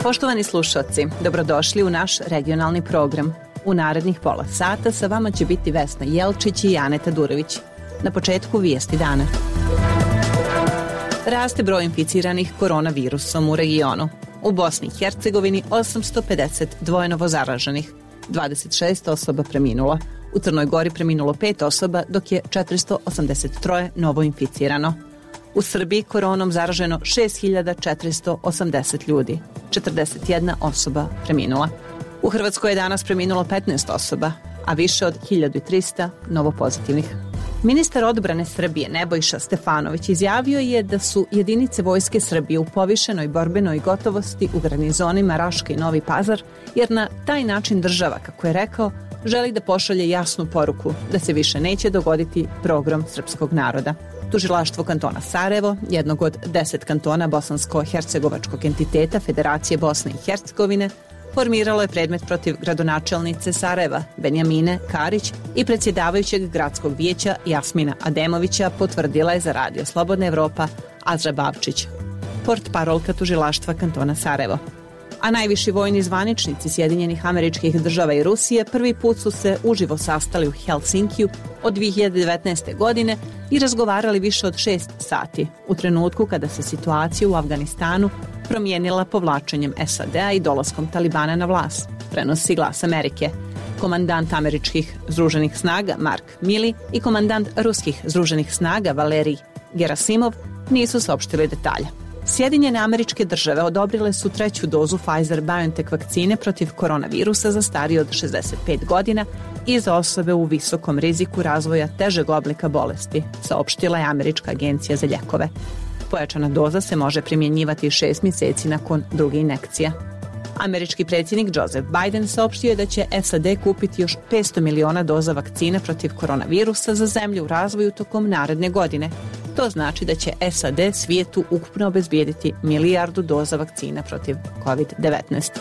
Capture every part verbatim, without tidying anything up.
Poštovani slušalci, dobrodošli u naš regionalni program. U narednih pola sata sa vama će biti Vesna Jelčić i Aneta Durović. Na početku vijesti dana. Raste broj inficiranih koronavirusom u regionu. U Bosni i Hercegovini osamsto pedeset dva novozaraženih, dvadeset šest osoba preminulo. U Crnoj Gori preminulo pet osoba, dok je četiristo osamdeset tri novo inficirano. U Srbiji koronom zaraženo šest hiljada četiristo osamdeset ljudi, četrdeset jedna osoba preminula. U Hrvatskoj je danas preminulo petnaest osoba, a više od hiljadu trista novopozitivnih. Ministar odbrane Srbije Nebojša Stefanović izjavio je da su jedinice Vojske Srbije u povišenoj borbenoj gotovosti u garnizonima Raška i Novi Pazar, jer na taj način država, kako je rekao, želi da pošalje jasnu poruku da se više neće dogoditi pogrom srpskog naroda. Tužilaštvo kantona Sarajevo, jednog od deset kantona bosansko-hercegovačkog entiteta Federacije Bosne i Hercegovine, formiralo je predmet protiv gradonačelnice Sarajeva, Benjamine Karić, i predsjedavajućeg gradskog vijeća Jasmina Ademovića, potvrdila je za Radio Slobodna Evropa Azra Bavčić, portparolka tužilaštva kantona Sarajevo. A najviši vojni zvaničnici Sjedinjenih Američkih Država i Rusije prvi put su se uživo sastali u Helsinkiju od dvije hiljade devetnaeste. godine i razgovarali više od šest sati, u trenutku kada se situacija u Afganistanu promijenila povlačenjem S A D-a i dolaskom Talibana na vlast, prenosi Glas Amerike. Komandant američkih združenih snaga Mark Milley i komandant ruskih združenih snaga Valerij Gerasimov nisu saopštili detalje. Sjedinjene Američke Države odobrile su treću dozu Pfizer-BioNTech vakcine protiv koronavirusa za starije od šezdeset pet godina i za osobe u visokom riziku razvoja težeg oblika bolesti, saopštila je Američka agencija za lijekove. Pojačana doza se može primjenjivati šest mjeseci nakon druge injekcije. Američki predsjednik Joseph Biden saopštio je da će S A D kupiti još petsto miliona doza vakcine protiv koronavirusa za zemlje u razvoju tokom naredne godine. To znači da će S A D svijetu ukupno obezbijediti milijardu doza vakcina protiv kovid devetnaest.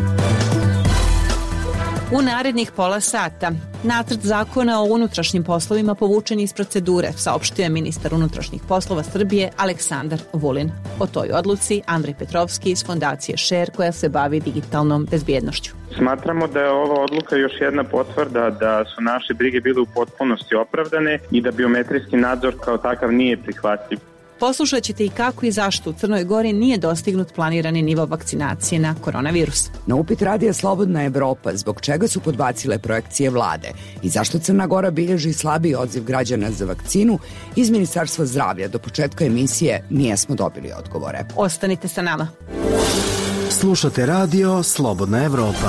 U narednih pola sata nacrt zakona o unutrašnjim poslovima povučen iz procedure, saopštio je ministar unutrašnjih poslova Srbije Aleksandar Vulin. O toj odluci Andrej Petrovski iz fondacije Share, koja se bavi digitalnom bezbjednošću. Smatramo da je ova odluka još jedna potvrda da su naše brige bile u potpunosti opravdane i da biometrijski nadzor kao takav nije prihvatljiv. Poslušat ćete i kako i zašto u Crnoj Gori nije dostignut planirani nivo vakcinacije na koronavirus. Na upit Radija Slobodna Evropa zbog čega su podbacile projekcije vlade i zašto Crna Gora bilježi slabiji odziv građana za vakcinu, iz Ministarstva zdravlja do početka emisije nijesmo dobili odgovore. Ostanite sa nama. Slušate Radio Slobodna Evropa.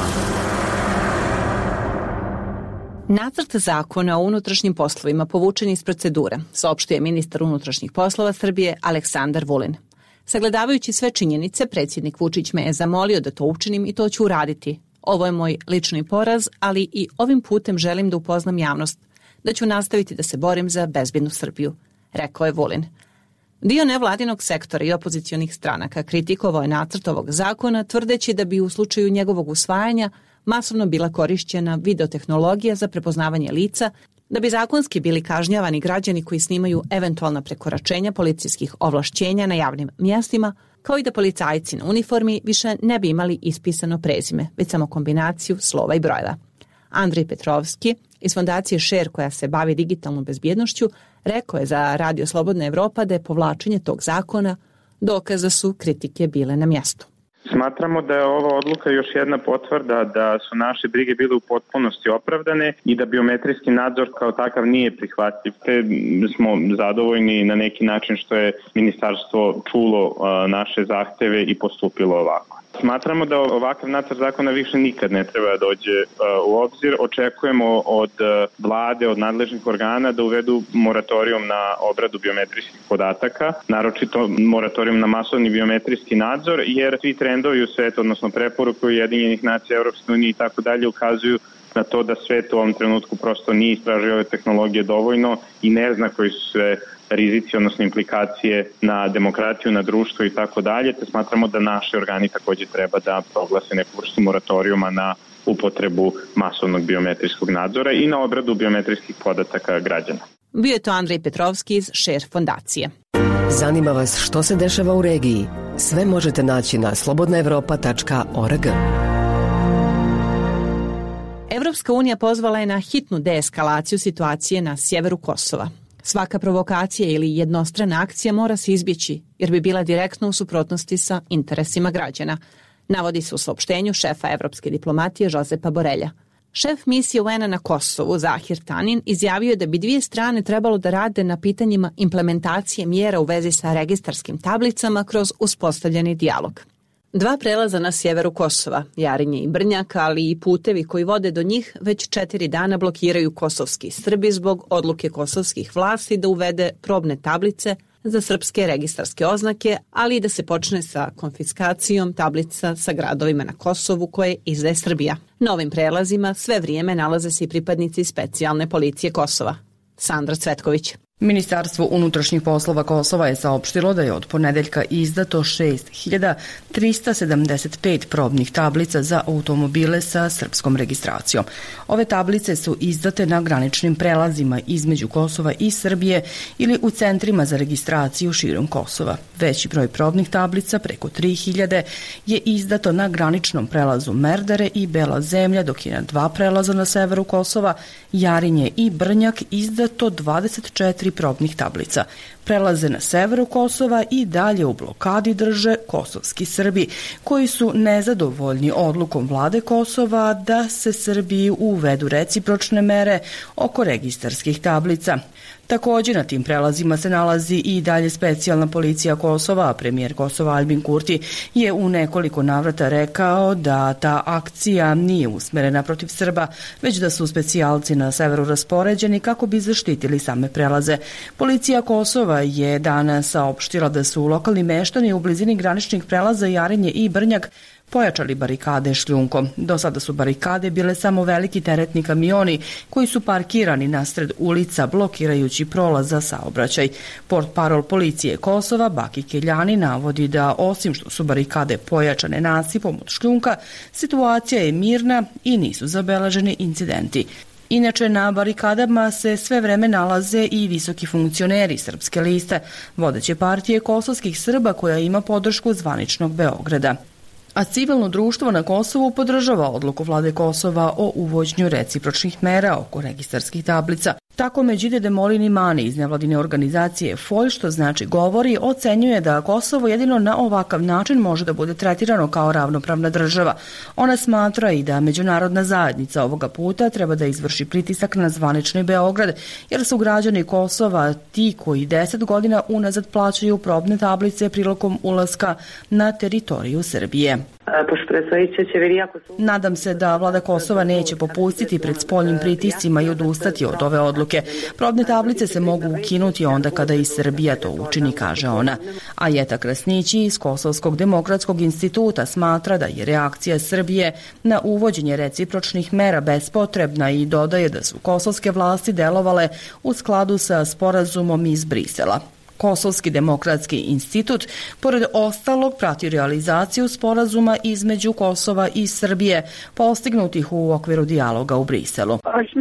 Nacrt zakona o unutrašnjim poslovima povučen iz procedure, saopštio je ministar unutrašnjih poslova Srbije Aleksandar Vulin. Sagledavajući sve činjenice, predsjednik Vučić me je zamolio da to učinim i to ću uraditi. Ovo je moj lični poraz, ali i ovim putem želim da upoznam javnost, da ću nastaviti da se borim za bezbjednu Srbiju, rekao je Vulin. Dio nevladinog sektora i opozicionih stranaka kritikovao je nacrt ovog zakona, tvrdeći da bi u slučaju njegovog usvajanja masovno bila korišćena videotehnologija za prepoznavanje lica, da bi zakonski bili kažnjavani građani koji snimaju eventualna prekoračenja policijskih ovlašćenja na javnim mjestima, kao i da policajci na uniformi više ne bi imali ispisano prezime, već samo kombinaciju slova i brojeva. Andrej Petrovski iz fondacije Share, koja se bavi digitalnom bezbjednošću, rekao je za Radio Slobodna Evropa da je povlačenje tog zakona dokaz da su kritike bile na mjestu. Smatramo da je ova odluka još jedna potvrda da su naše brige bile u potpunosti opravdane i da biometrijski nadzor kao takav nije prihvatljiv. Te smo zadovoljni na neki način što je ministarstvo čulo naše zahteve i postupilo ovako. Smatramo da ovakav nacrt zakona više nikad ne treba da dođe u obzir. Očekujemo od vlade, od nadležnih organa da uvedu moratorijum na obradu biometrijskih podataka, naročito moratorijum na masovni biometrijski nadzor, jer svi trendovi u svetu, odnosno preporuke Ujedinjenih nacija, Europske unije i tako dalje ukazuju na to da svet u ovom trenutku prosto nije istražio ove tehnologije dovoljno i ne zna koji su sve rizici, odnosno implikacije na demokratiju, na društvo i tako dalje, te smatramo da naši organi također treba da proglase neku vrstu moratorijuma na upotrebu masovnog biometrijskog nadzora i na obradu biometrijskih podataka građana. Bio je to Andrej Petrovski iz Share fondacije. Zanima vas što se dešava u regiji? Sve možete naći na slobodna evropa tačka org. Evropska unija pozvala je na hitnu deeskalaciju situacije na sjeveru Kosova. Svaka provokacija ili jednostrana akcija mora se izbjeći, jer bi bila direktno u suprotnosti sa interesima građana, navodi se u saopštenju šefa evropske diplomatije Josepa Borelja. Šef misije U N-a na Kosovu, Zahir Tanin, izjavio je da bi dvije strane trebalo da rade na pitanjima implementacije mjera u vezi sa registarskim tablicama kroz uspostavljeni dijalog. Dva prelaza na sjeveru Kosova, Jarinje i Brnjak, ali i putevi koji vode do njih, već četiri dana blokiraju kosovski Srbi zbog odluke kosovskih vlasti da uvede probne tablice za srpske registarske oznake, ali i da se počne sa konfiskacijom tablica sa gradovima na Kosovu koje izdaje Srbija. Na ovim prelazima sve vrijeme nalaze se i pripadnici specijalne policije Kosova. Sandra Cvetković. Ministarstvo unutrašnjih poslova Kosova je saopštilo da je od ponedeljka izdato šest hiljada trista sedamdeset pet probnih tablica za automobile sa srpskom registracijom. Ove tablice su izdate na graničnim prelazima između Kosova i Srbije ili u centrima za registraciju širom Kosova. Veći broj probnih tablica, preko tri hiljade, je izdato na graničnom prelazu Merdare i Bela zemlja, dok je na dva prelaza na severu Kosova, Jarinje i Brnjak, izdato dvadeset četiri probnih tablica. Prelaze na severu Kosova i dalje u blokadi drže kosovski Srbi, koji su nezadovoljni odlukom vlade Kosova da se Srbiji uvedu recipročne mere oko registarskih tablica. Također na tim prelazima se nalazi i dalje specijalna policija Kosova, a premijer Kosova Albin Kurti je u nekoliko navrata rekao da ta akcija nije usmerena protiv Srba, već da su specijalci na severu raspoređeni kako bi zaštitili same prelaze. Policija Kosova je danas saopštila da su lokalni meštani u blizini graničnih prelaza Jarinje i Brnjak pojačali barikade šljunkom. Do sada su barikade bile samo veliki teretni kamioni koji su parkirani nasred ulica blokirajući prolaz za saobraćaj. Portparol policije Kosova Baki Keljani navodi da osim što su barikade pojačane nasipom od šljunka, situacija je mirna i nisu zabeleženi incidenti. Inače, na barikadama se sve vreme nalaze i visoki funkcioneri Srpske liste, vodeće partije kosovskih Srba koja ima podršku zvaničnog Beograda. A civilno društvo na Kosovu podržava odluku vlade Kosova o uvođenju recipročnih mera oko registarskih tablica. Tako Međide Demolini Mani iz nevladine organizacije F O I, što znači govori, ocenjuje da Kosovo jedino na ovakav način može da bude tretirano kao ravnopravna država. Ona smatra i da međunarodna zajednica ovoga puta treba da izvrši pritisak na zvanični Beograd, jer su građani Kosova ti koji deset godina unazad plaćaju probne tablice prilikom ulaska na teritoriju Srbije. Nadam se da vlada Kosova neće popustiti pred spoljnim pritiscima i odustati od ove odluke. Probne tablice se mogu ukinuti onda kada i Srbija to učini, kaže ona. A Jeta Krasnići iz Kosovskog demokratskog instituta smatra da je reakcija Srbije na uvođenje recipročnih mera bespotrebna i dodaje da su kosovske vlasti delovale u skladu sa sporazumom iz Brisela. Kosovski demokratski institut, pored ostalog, prati realizaciju sporazuma između Kosova i Srbije, postignutih u okviru dijaloga u Briselu.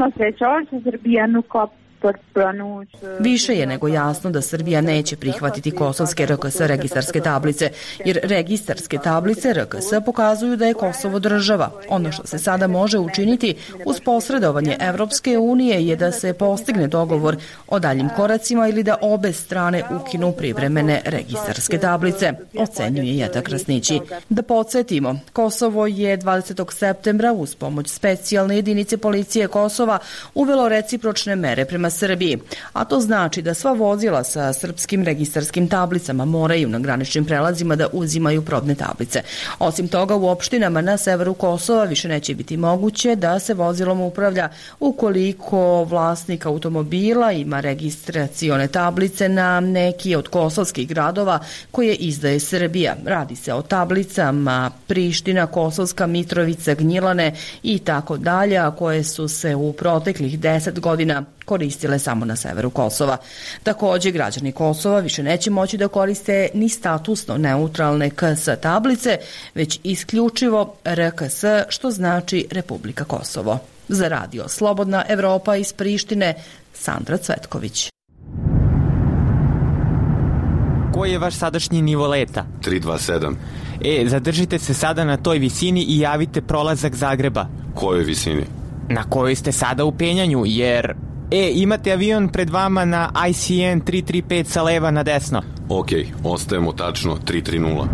Više je nego jasno da Srbija neće prihvatiti kosovske R K S registarske tablice, jer registarske tablice R K S pokazuju da je Kosovo država. Ono što se sada može učiniti uz posredovanje Evropske unije je da se postigne dogovor o daljim koracima ili da obe strane ukinu privremene registarske tablice, ocenjuje Jeta Krasnići. Da podsjetimo, Kosovo je dvadesetog septembra uz pomoć specijalne jedinice policije Kosova uvelo recipročne mere prema Srbiji, a to znači da sva vozila sa srpskim registarskim tablicama moraju na graničnim prelazima da uzimaju probne tablice. Osim toga, u opštinama na severu Kosova više neće biti moguće da se vozilom upravlja ukoliko vlasnik automobila ima registracione tablice na neki od kosovskih gradova koje izdaje Srbija. Radi se o tablicama Priština, Kosovska, Mitrovica, Gnjilane i tako dalje, a koje su se u proteklih deset godina koristile samo na severu Kosova. Također, građani Kosova više neće moći da koriste ni statusno neutralne K S tablice, već isključivo R K S, što znači Republika Kosovo. Za radio Slobodna Evropa iz Prištine, Sandra Cvetković. koji je vaš sadašnji nivo leta? tri dvadeset sedam. E, zadržite se sada na toj visini i javite prolazak Zagreba. Kojoj visini? Na kojoj ste sada u penjanju, jer... E, imate avion pred vama na I C N tri tri pet sa leva na desno. Ok, ostajemo tačno tri tri nula.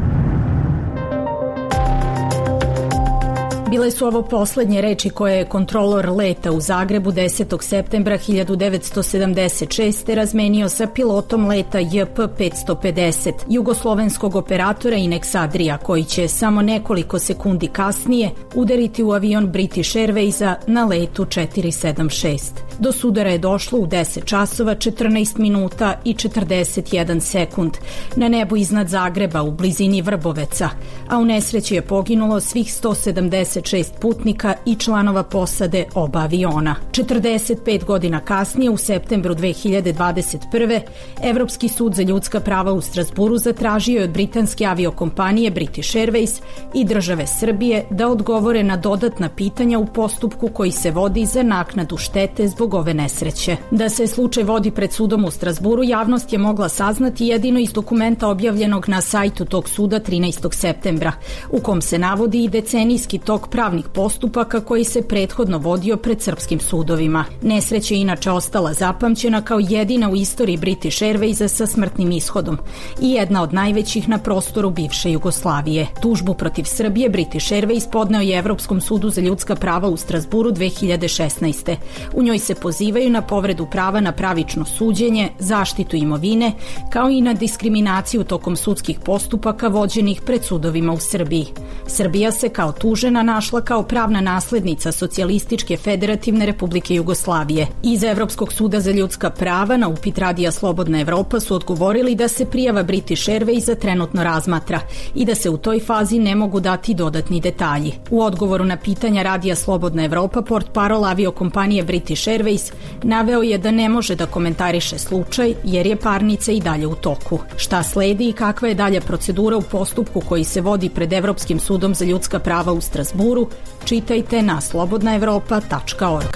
Bile su ovo poslednje reči koje je kontrolor leta u Zagrebu desetog septembra hiljadu devetsto sedamdeset šeste razmenio sa pilotom leta J P petsto pedeset, jugoslovenskog operatora Inex Adria, koji će samo nekoliko sekundi kasnije udariti u avion British Airwaysa na letu četiri sedam šest. Do sudara je došlo u deset časova četrnaest minuta i četrdeset jedan sekund na nebu iznad Zagreba u blizini Vrboveca, a u nesreći je poginulo svih sto sedamdeset šest putnika i članova posade oba aviona. četrdeset pet godina kasnije, u septembru dve hiljade dvadeset prve. Evropski sud za ljudska prava u Strazburu zatražio je od britanske aviokompanije British Airways i države Srbije da odgovore na dodatna pitanja u postupku koji se vodi za naknadu štete zbog ove nesreće. Da se slučaj vodi pred sudom u Strazburu, javnost je mogla saznati jedino iz dokumenta objavljenog na sajtu tog suda trinaestog septembra, u kom se navodi i decenijski tok pravnih postupaka koji se prethodno vodio pred srpskim sudovima. Nesreća je inače ostala zapamćena kao jedina u istoriji British Airwaysa sa smrtnim ishodom i jedna od najvećih na prostoru bivše Jugoslavije. Tužbu protiv Srbije British Airways podneo je Evropskom sudu za ljudska prava u Strazburu dve hiljade šesnaeste. U njoj se pozivaju na povredu prava na pravično suđenje, zaštitu imovine, kao i na diskriminaciju tokom sudskih postupaka vođenih pred sudovima u Srbiji. Srbija se kao tužena našla kao pravna naslednica Socijalističke federativne republike Jugoslavije. Iz Evropskog suda za ljudska prava na upit Radija Slobodna Evropa su odgovorili da se prijava British Airwaysa trenutno razmatra i da se u toj fazi ne mogu dati dodatni detalji. U odgovoru na pitanja Radija Slobodna Evropa, portparol aviokompanije British Airways naveo je da ne može da komentariše slučaj jer je parnica i dalje u toku. Šta sledi i kakva je dalja procedura u postupku koji se vodi pred Evropskim sudom za ljudska prava u Strazburu, čitajte na slobodna evropa tačka org.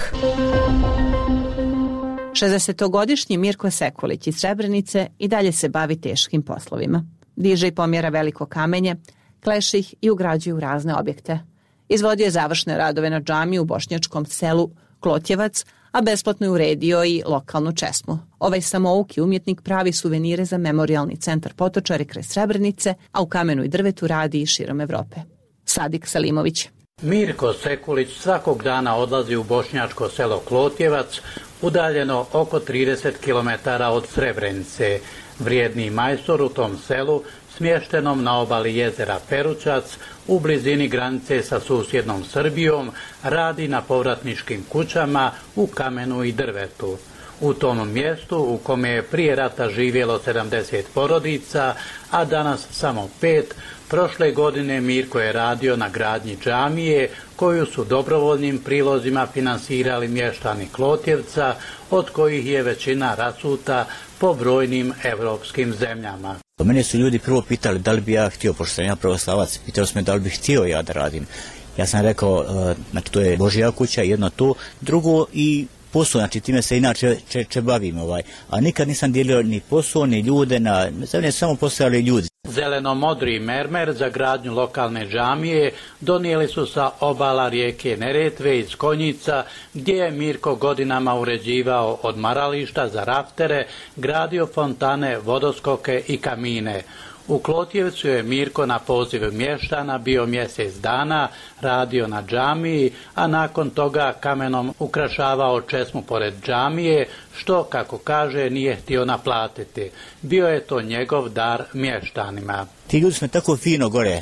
šezdesetogodišnji Mirko Sekulić iz Srebrenice i dalje se bavi teškim poslovima. Diže i pomjera veliko kamenje, kleše ih i ugrađuje u razne objekte. Izvodio je završne radove na džamiji u bošnjačkom selu Klotjevac, a besplatno je uredio i lokalnu česmu. Ovaj samouki umjetnik pravi suvenire za memorijalni centar Potočari kraj Srebrenice, a u kamenu i drvetu radi i širom Evrope. Sadik Salimović. Mirko Sekulić svakog dana odlazi u bošnjačko selo Klotjevac, udaljeno oko trideset kilometara od Srebrenice. Vrijedni majstor u tom selu, smještenom na obali jezera Peručac, u blizini granice sa susjednom Srbijom, radi na povratničkim kućama u kamenu i drvetu. U tom mjestu u kome je prije rata živjelo sedamdeset porodica, a danas samo pet, prošle godine Mirko je radio na gradnji džamije koju su dobrovoljnim prilozima finansirali mještani Klotjevca, od kojih je većina rasuta po brojnim evropskim zemljama. Mene su ljudi prvo pitali da li bi ja htio, pošto sam ja pravoslavac, pitali su me da li bih htio ja da radim. Ja sam rekao, znači to je Božja kuća, jedno to, drugo i posao, znači time se inače če, če bavim, ovaj. A nikad nisam dijelio ni posao, ni ljude, na, ne samo postojali ljudi. Zeleno-modri mermer za gradnju lokalne džamije donijeli su sa obala rijeke Neretve iz Konjica, gdje je Mirko godinama uređivao odmarališta za raftere, gradio fontane, vodoskoke i kamine. U Klotjevcu je Mirko na poziv mještana bio mjesec dana, radio na džamiji, a nakon toga kamenom ukrašavao česmu pored džamije, što, kako kaže, nije htio naplatiti. Bio je to njegov dar mještanima. Ti ljudi su me tako fino gore,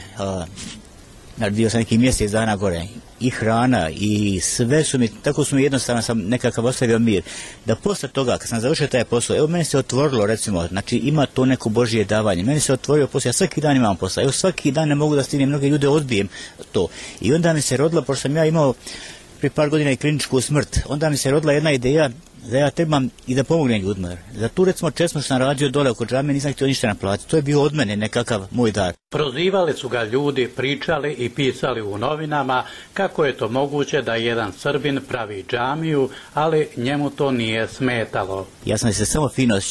uh, bio sam neki mjesec dana gore, i hrana i sve su mi, tako su mi jednostavno sam nekakav ostavio mir. Da posle toga, kad sam završio taj posao, evo meni se otvorilo, recimo, znači ima to neko Božje davanje, meni se otvorio posao, ja svaki dan imam posao, evo svaki dan ne mogu da stignem, mnoge ljude odbijem to. I onda mi se rodila, pošto sam ja imao prije par godina i kliničku smrt, onda mi se rodila jedna ideja da ja trebam i da pomognem ljudima. Za tu, recimo, česmu što sam radio dole oko džame, nisam htio ništa naplatiti. To je bio od mene nekakav moj dar. Prozivali su ga ljudi, pričali i pisali u novinama kako je to moguće da jedan Srbin pravi džamiju, ali njemu to nije smetalo. Ja sam se samo fino osjećao.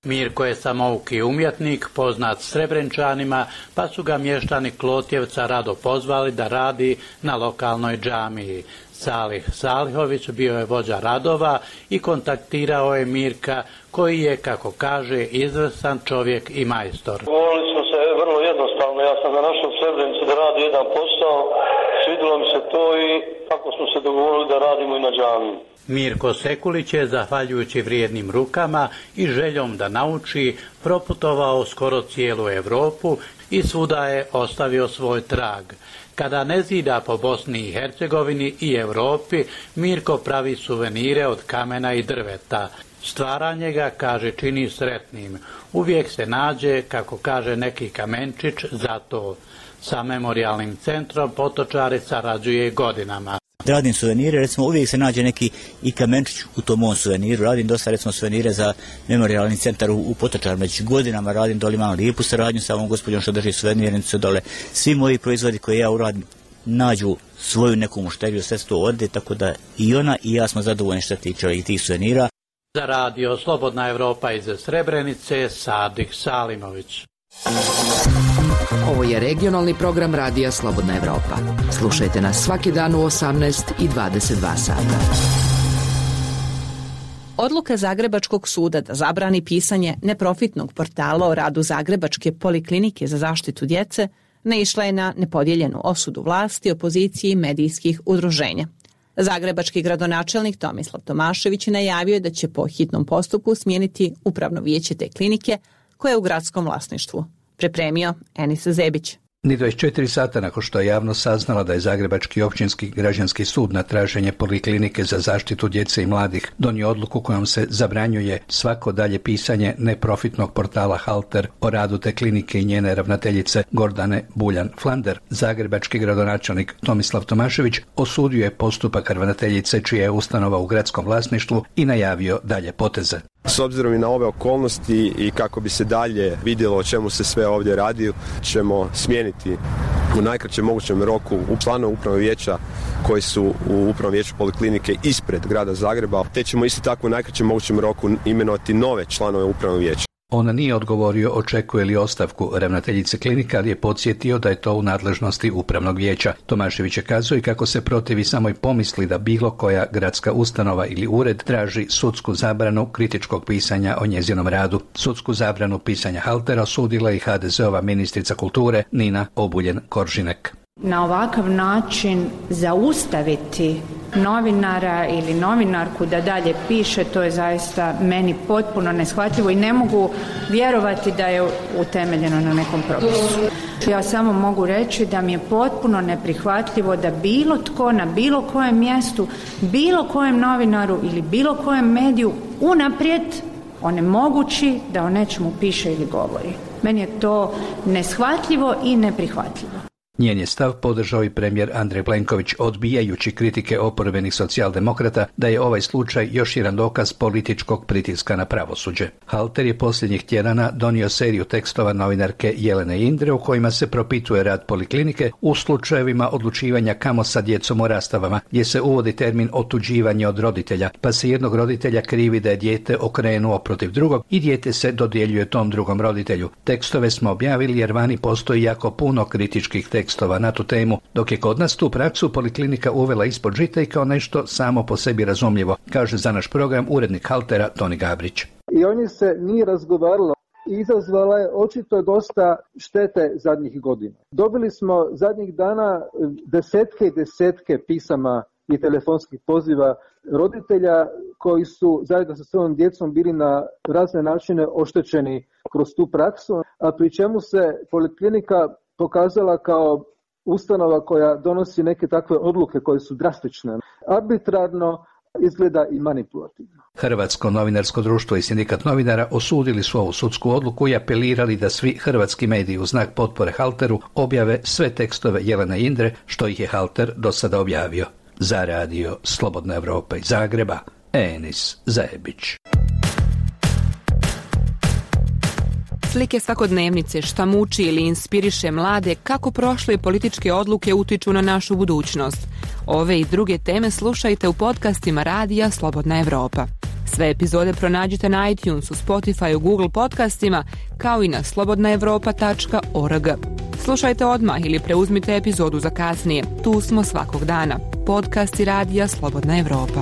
Mirko je samouki umjetnik, poznat Srebrenčanima, pa su ga mještani Klotjevca rado pozvali da radi na lokalnoj džamiji. Salih Salihović bio je vođa radova i kontaktirao je Mirka, koji je, kako kaže, izvrstan čovjek i majstor. Govorili smo se vrlo jednostavno, ja sam ga našao u Srebrenici da radi jedan posao, svidilo mi se to i tako smo se dogovorili da radimo i na džamiji. Mirko Sekulić je, zahvaljujući vrijednim rukama i željom da nauči, proputovao skoro cijelu Europu i svuda je ostavio svoj trag. Kada ne zida po Bosni i Hercegovini i Europi, Mirko pravi suvenire od kamena i drveta. Stvaranje ga, kaže, čini sretnim. Uvijek se nađe, kako kaže, neki kamenčić za to. Sa memorijalnim centrom Potočari sarađuje godinama. Da radim suvenire, recimo uvijek se nađe neki i kamenčić u tom mom suveniru. Radim dosta recimo suvenire za memorijalni centar u, u Potočarima. Već godinama radim, dole imam lijepu saradnju sa ovom gospođom što drži suvenirnicu dole. Svi moji proizvodi koje ja uradim nađu svoju neku mušteriju, sve to ode, tako da i ona i ja smo zadovoljni što tiče tih suvenira. Za radio Slobodna Evropa iz Srebrenice, Sadik Salimović. Ovo je regionalni program radija Slobodna Evropa. Slušajte nas svaki dan u osamnaest i dvadeset dva sata. Odluka Zagrebačkog suda da zabrani pisanje neprofitnog portala o radu Zagrebačke poliklinike za zaštitu djece naišla je na nepodijeljenu osudu vlasti, opozicije i medijskih udruženja. Zagrebački gradonačelnik Tomislav Tomašević najavio je da će po hitnom postupku smijeniti upravno vijeće te klinike koje je u gradskom vlasništvu. Pripremio Enis Zebić. Ni dvadeset četiri sata nakon što je javnost saznala da je Zagrebački općinski građanski sud na traženje poliklinike za zaštitu djece i mladih donio odluku kojom se zabranjuje svako dalje pisanje neprofitnog portala Halter o radu te klinike i njene ravnateljice Gordane Buljan-Flander, zagrebački gradonačelnik Tomislav Tomašević osudio je postupak ravnateljice čija je ustanova u gradskom vlasništvu i najavio dalje poteze. S obzirom i na ove okolnosti i kako bi se dalje vidjelo o čemu se sve ovdje radi, ćemo smijeniti u najkraćem mogućem roku članove upravnog vijeća koji su u upravnom vijeću poliklinike ispred grada Zagreba, te ćemo isto tako u najkraćem mogućem roku imenovati nove članove upravnog vijeća. On nije odgovorio očekuje li ostavku ravnateljice klinika, ali je podsjetio da je to u nadležnosti upravnog vijeća. Tomašević je kazao i kako se protivi samoj pomisli da bilo koja gradska ustanova ili ured traži sudsku zabranu kritičkog pisanja o njezinom radu. Sudsku zabranu pisanja Haltera osudila i ha de zeova ministrica kulture Nina Obuljen-Koržinek. Na ovakav način zaustaviti novinara ili novinarku da dalje piše, to je zaista meni potpuno neshvatljivo i ne mogu vjerovati da je utemeljeno na nekom propisu. Ja samo mogu reći da mi je potpuno neprihvatljivo da bilo tko na bilo kojem mjestu, bilo kojem novinaru ili bilo kojem mediju unaprijed onemogući da o nečemu piše ili govori. Meni je to neshvatljivo i neprihvatljivo. Njen je stav podržao i premijer Andrej Plenković, odbijajući kritike oporbenih socijaldemokrata da je ovaj slučaj još jedan dokaz političkog pritiska na pravosuđe. Halter je posljednjih tjedana donio seriju tekstova novinarke Jelene Indre u kojima se propituje rad poliklinike u slučajevima odlučivanja kamo sa djecom o rastavama, gdje se uvodi termin otuđivanje od roditelja, pa se jednog roditelja krivi da je dijete okrenuo protiv drugog i dijete se dodjeljuje tom drugom roditelju. Tekstove smo objavili jer vani postoji jako puno kritičkih tekstova tekstova na tu temu, dok je kod nas tu praksu poliklinika uvela ispod žita i kao nešto samo po sebi razumljivo, kaže za naš program urednik Haltera Toni Gabrić. I o njoj se nije razgovaralo. Izazvala je očito dosta štete zadnjih godina. Dobili smo zadnjih dana desetke i desetke pisama i telefonskih poziva roditelja koji su zajedno sa svojom djecom bili na razne načine oštećeni kroz tu praksu, a pri čemu se poliklinika pokazala kao ustanova koja donosi neke takve odluke koje su drastične, arbitrarno, izgleda i manipulativno. Hrvatsko novinarsko društvo i sindikat novinara osudili su ovu sudsku odluku i apelirali da svi hrvatski mediji u znak potpore Halteru objave sve tekstove Jelene Indre, što ih je Halter do sada objavio. Za radio Slobodna Evropa iz Zagreba, Enis Zebić. Slike svakodnevnice, šta muči ili inspiriše mlade, kako prošle političke odluke utiču na našu budućnost. Ove i druge teme slušajte u podcastima radija Slobodna Evropa. Sve epizode pronađite na iTunesu, Spotifyu, Google podcastima, kao i na slobodna evropa tačka org. Slušajte odmah ili preuzmite epizodu za kasnije. Tu smo svakog dana. Podcast i radija Slobodna Evropa.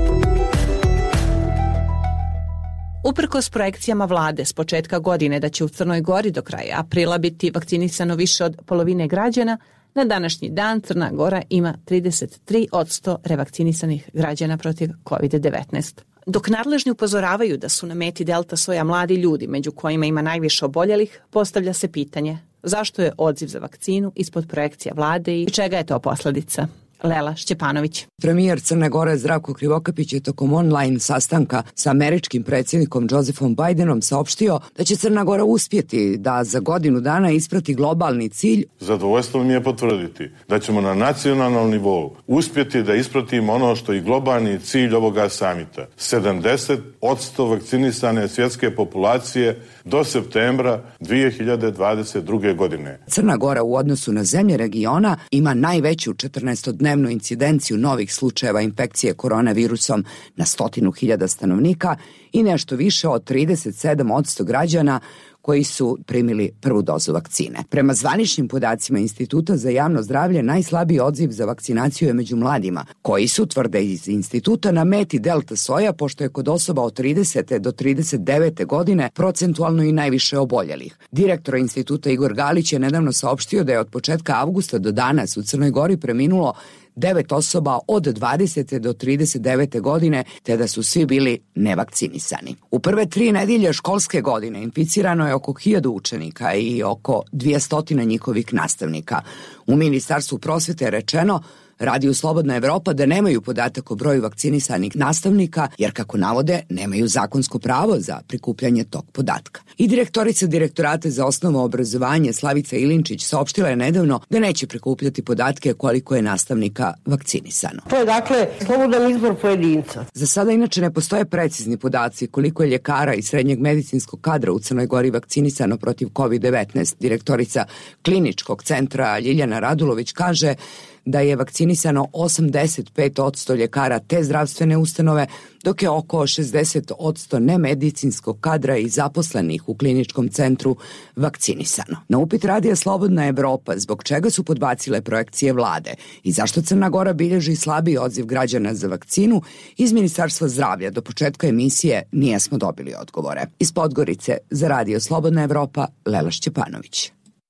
Uprkos projekcijama vlade s početka godine da će u Crnoj Gori do kraja aprila biti vakcinisano više od polovine građana, na današnji dan Crna Gora ima trideset tri posto revakcinisanih građana protiv kovid devetnaest. Dok nadležni upozoravaju da su na meti delta soja mladi ljudi, među kojima ima najviše oboljelih, postavlja se pitanje zašto je odziv za vakcinu ispod projekcija vlade i čega je to posljedica. Lela Šćepanović. Premijer Crne Gore Zdravko Krivokapić je tokom online sastanka sa američkim predsjednikom Josephom Bidenom saopštio da će Crna Gora uspjeti da za godinu dana isprati globalni cilj. Zadovoljstvo mi je potvrditi da ćemo na nacionalnom nivou uspjeti da ispratimo ono što je globalni cilj ovoga samita. sedamdeset posto vakcinisane svjetske populacije do septembra dvije hiljade dvadeset druge. godine. Crna Gora u odnosu na zemlje regiona ima najveću četrnaestodnevnu incidenciju novih slučajeva infekcije koronavirusom na stotinu hiljada stanovnika i nešto više od trideset sedam posto građana koji su primili prvu dozu vakcine. Prema zvaničnim podacima Instituta za javno zdravlje, najslabiji odziv za vakcinaciju je među mladima, koji su, tvrde iz instituta, na meti delta soja, pošto je kod osoba od tridesete do trideset devete godine procentualno i najviše oboljelih. Direktor instituta Igor Galić je nedavno saopštio da je od početka avgusta do danas u Crnoj Gori preminulo devet osoba od dvadesete do trideset devete godine, te da su svi bili nevakcinisani. U prve tri nedjelje školske godine inficirano je oko hiljadu učenika i oko dvjesto njihovih nastavnika. U Ministarstvu prosvjete je rečeno Radiju Slobodna Evropa da nemaju podatak o broju vakcinisanih nastavnika, jer kako navode, nemaju zakonsko pravo za prikupljanje tog podatka. I direktorica Direktorata za osnovno obrazovanje Slavica Ilinčić saopštila je nedavno da neće prikupljati podatke koliko je nastavnika vakcinisano. To je dakle slobodan izbor pojedinca. Za sada inače ne postoje precizni podaci koliko je ljekara i srednjeg medicinskog kadra u Crnoj Gori vakcinisano protiv kovid devetnaest. Direktorica kliničkog centra Ljiljana Radulović kaže da je vakcinisano osamdeset pet posto ljekara te zdravstvene ustanove, dok je oko šezdeset posto nemedicinskog kadra i zaposlenih u kliničkom centru vakcinisano. Na upit Radija Slobodna Evropa zbog čega su podbacile projekcije vlade i zašto Crna Gora bilježi slabiji odziv građana za vakcinu, iz Ministarstva zdravlja do početka emisije nismo dobili odgovore. Iz Podgorice za Radio Slobodna Evropa, Lela Šćepanović.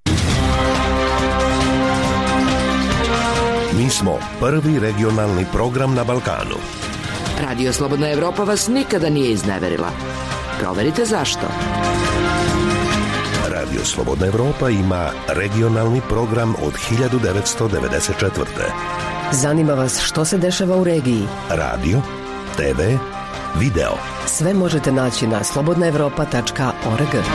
Mi smo prvi regionalni program na Balkanu. Radio Slobodna Evropa vas nikada nije izneverila. Proverite zašto. Radio Slobodna Evropa ima regionalni program od hiljadu devetsto devedeset četvrte. Zanima vas što se dešava u regiji? Radio, te ve, video. Sve možete naći na slobodna evropa tačka org.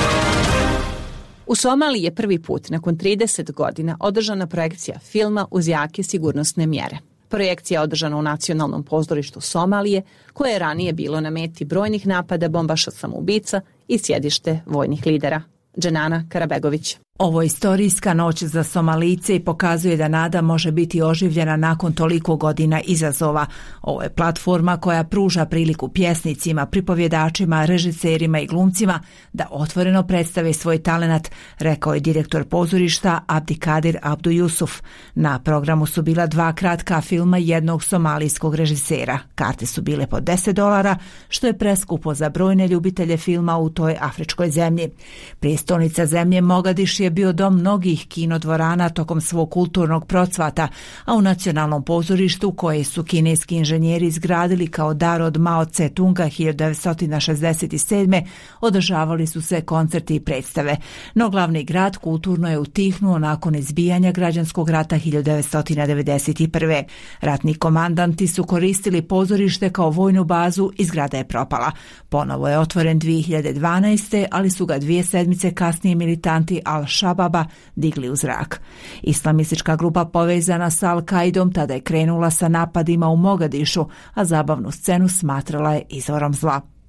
U Somaliji je prvi put nakon trideset godina održana projekcija filma uz jake sigurnosne mjere. Projekcija je održana u Nacionalnom pozorištu Somalije, koje je ranije bilo na meti brojnih napada bombaša samoubica i sjedište vojnih lidera. Dženana Karabegović. Ovo je istorijska noć za Somalijce i pokazuje da nada može biti oživljena nakon toliko godina izazova. Ovo je platforma koja pruža priliku pjesnicima, pripovjedačima, režiserima i glumcima da otvoreno predstave svoj talenat, rekao je direktor pozorišta Abdikadir Abdu Jusuf. Na programu su bila dva kratka filma jednog somalijskog režisera. Karte su bile po deset dolara, što je preskupo za brojne ljubitelje filma u toj afričkoj zemlji. Prijestolnica zemlje Mogadiš je bio dom mnogih kinodvorana tokom svog kulturnog procvata, a u Nacionalnom pozorištu, koje su kineski inženjeri izgradili kao dar od Mao Tse-tunga hiljadu devetsto šezdeset sedme. održavali su se koncerti i predstave. No glavni grad kulturno je utihnuo nakon izbijanja građanskog rata hiljadu devetsto devedeset prve. Ratni komandanti su koristili pozorište kao vojnu bazu i zgrada je propala. Ponovo je otvoren dvije hiljade dvanaeste. ali su ga dvije sedmice kasnije militanti Al-Shababa digli u zrak. Islamistička grupa povezana sa Al-Kaidom tada je krenula sa napadima u Mogadišu, a zabavnu scenu smatrala je izvorom zla.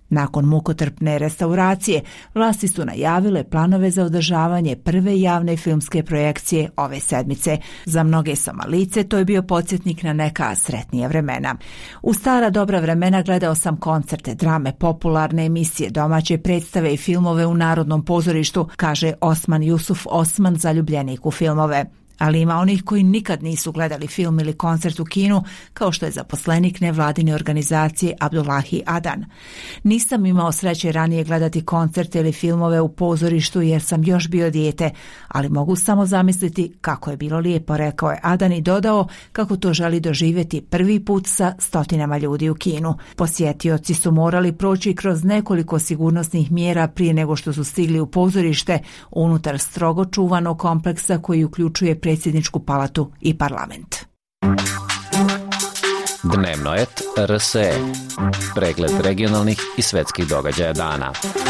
Nakon mukotrpne restauracije, vlasti su najavile planove za održavanje prve javne filmske projekcije ove sedmice. Za mnoge Somalice to je bio podsjetnik na neka sretnija vremena. U stara dobra vremena gledao sam koncerte, drame, popularne emisije, domaće predstave i filmove u Narodnom pozorištu, kaže Osman Jusuf Osman, zaljubljenik u filmove. Ali ima onih koji nikad nisu gledali film ili koncert u kinu, kao što je zaposlenik nevladine organizacije Abdullahi Adan. Nisam imao sreće ranije gledati koncerte ili filmove u pozorištu jer sam još bio dijete, ali mogu samo zamisliti kako je bilo lijepo, rekao je Adan i dodao kako to želi doživjeti prvi put sa stotinama ljudi u kinu. Posjetioci su morali proći kroz nekoliko sigurnosnih mjera prije nego što su stigli u pozorište unutar strogo čuvanog kompleksa koji uključuje predsjedničku palatu i parlament. Dnevnoet R S E. Pregled regionalnih i svetskih događaja dana.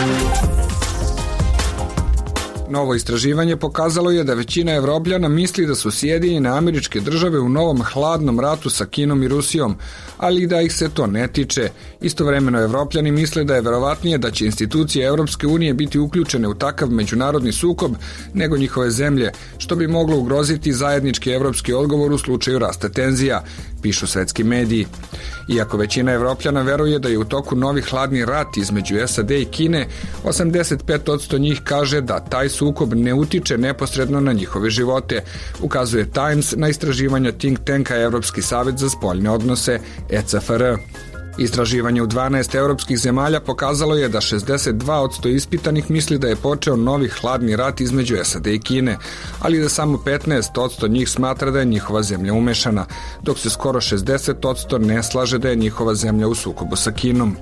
Novo istraživanje pokazalo je da većina Evropljana misli da su Sjedinjene Američke Države u novom hladnom ratu sa Kinom i Rusijom, ali da ih se to ne tiče. Istovremeno Evropljani misle da je verovatnije da će institucije Europske unije biti uključene u takav međunarodni sukob nego njihove zemlje, što bi moglo ugroziti zajednički evropski odgovor u slučaju rasta tenzija, pišu svetski mediji. Iako većina Evropljana veruje da je u toku novi hladni rat između S A D i Kine, osamdeset pet posto njih kaže da taj sukob ne utiče neposredno na njihove živote, ukazuje Times na istraživanja think tanka Evropski savjet za spoljne odnose E C F R. Istraživanje u dvanaest evropskih zemalja pokazalo je da šezdeset dva posto ispitanih misli da je počeo novi hladni rat između S A D i Kine, ali da samo petnaest posto njih smatra da je njihova zemlja umešana, dok se skoro šezdeset posto ne slaže da je njihova zemlja u sukobu sa Kinom.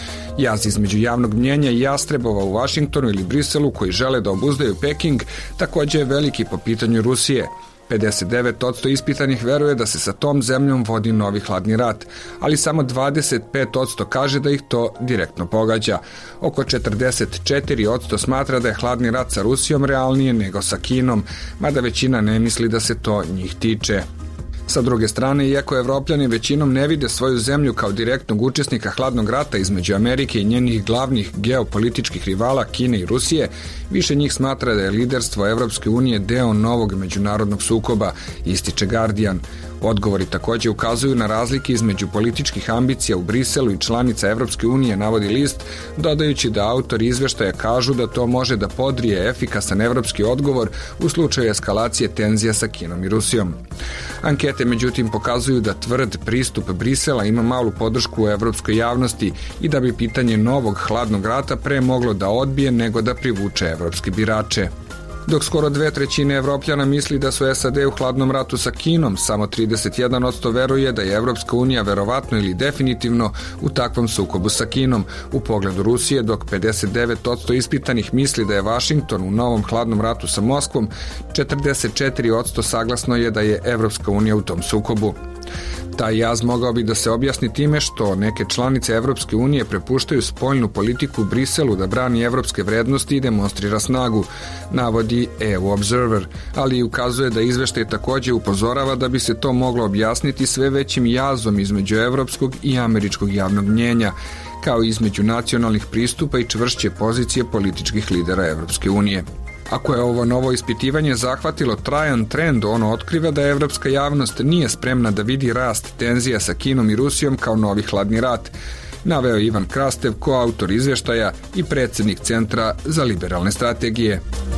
Jaz između javnog mnjenja i jastrebova u Vašingtonu ili Briselu koji žele da obuzdaju Peking također je veliki po pitanju Rusije. pedeset devet posto ispitanih veruje da se sa tom zemljom vodi novi hladni rat, ali samo dvadeset pet posto kaže da ih to direktno pogađa. Oko četrdeset četiri posto smatra da je hladni rat sa Rusijom realnije nego sa Kinom, mada većina ne misli da se to njih tiče. Sa druge strane, iako Evropljani većinom ne vide svoju zemlju kao direktnog učesnika hladnog rata između Amerike i njenih glavnih geopolitičkih rivala Kine i Rusije, više njih smatra da je liderstvo Evropske unije deo novog međunarodnog sukoba, ističe Guardian. Odgovori također ukazuju na razlike između političkih ambicija u Briselu i članica Evropske unije, navodi list, dodajući da autori izveštaja kažu da to može da podrije efikasan evropski odgovor u slučaju eskalacije tenzija sa Kinom i Rusijom. Ankete međutim pokazuju da tvrd pristup Brisela ima malu podršku u evropskoj javnosti i da bi pitanje novog hladnog rata pre moglo da odbije nego da privuče evropske birače. Dok skoro dve trećine Evropljana misli da su S A D u hladnom ratu sa Kinom, samo trideset jedan posto veruje da je Evropska unija verovatno ili definitivno u takvom sukobu sa Kinom u pogledu Rusije, dok pedeset devet posto ispitanih misli da je Vašington u novom hladnom ratu sa Moskvom, četrdeset četiri posto saglasno je da je Evropska unija u tom sukobu. Taj jaz mogao bi da se objasni time što neke članice Evropske unije prepuštaju spoljnu politiku Briselu da brani evropske vrednosti i demonstrira snagu, navodi E U Observer, ali i ukazuje da izveštaj također upozorava da bi se to moglo objasniti sve većim jazom između evropskog i američkog javnog mnjenja, kao i između nacionalnih pristupa i čvršće pozicije političkih lidera Evropske unije. Ako je ovo novo ispitivanje zahvatilo trajan trend, ono otkriva da evropska javnost nije spremna da vidi rast tenzija sa Kinom i Rusijom kao novi hladni rat, naveo Ivan Krastev, koautor izveštaja i predsjednik Centra za liberalne strategije.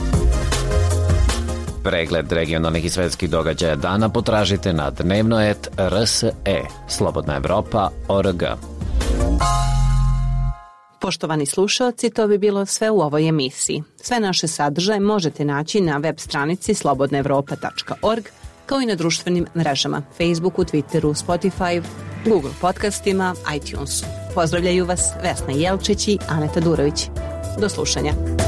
Pregled regionalnih i svetskih događaja dana potražite na dnevnoet R S E, Slobodna Evropa tačka org. Poštovani slušalci, to bi bilo sve u ovoj emisiji. Sve naše sadržaje možete naći na web stranici slobodna evropa tačka org, kao i na društvenim mrežama, Facebooku, Twitteru, Spotify, Google podcastima, iTunesu. Pozdravljaju vas Vesna Jelčić i Aneta Durović. Do slušanja.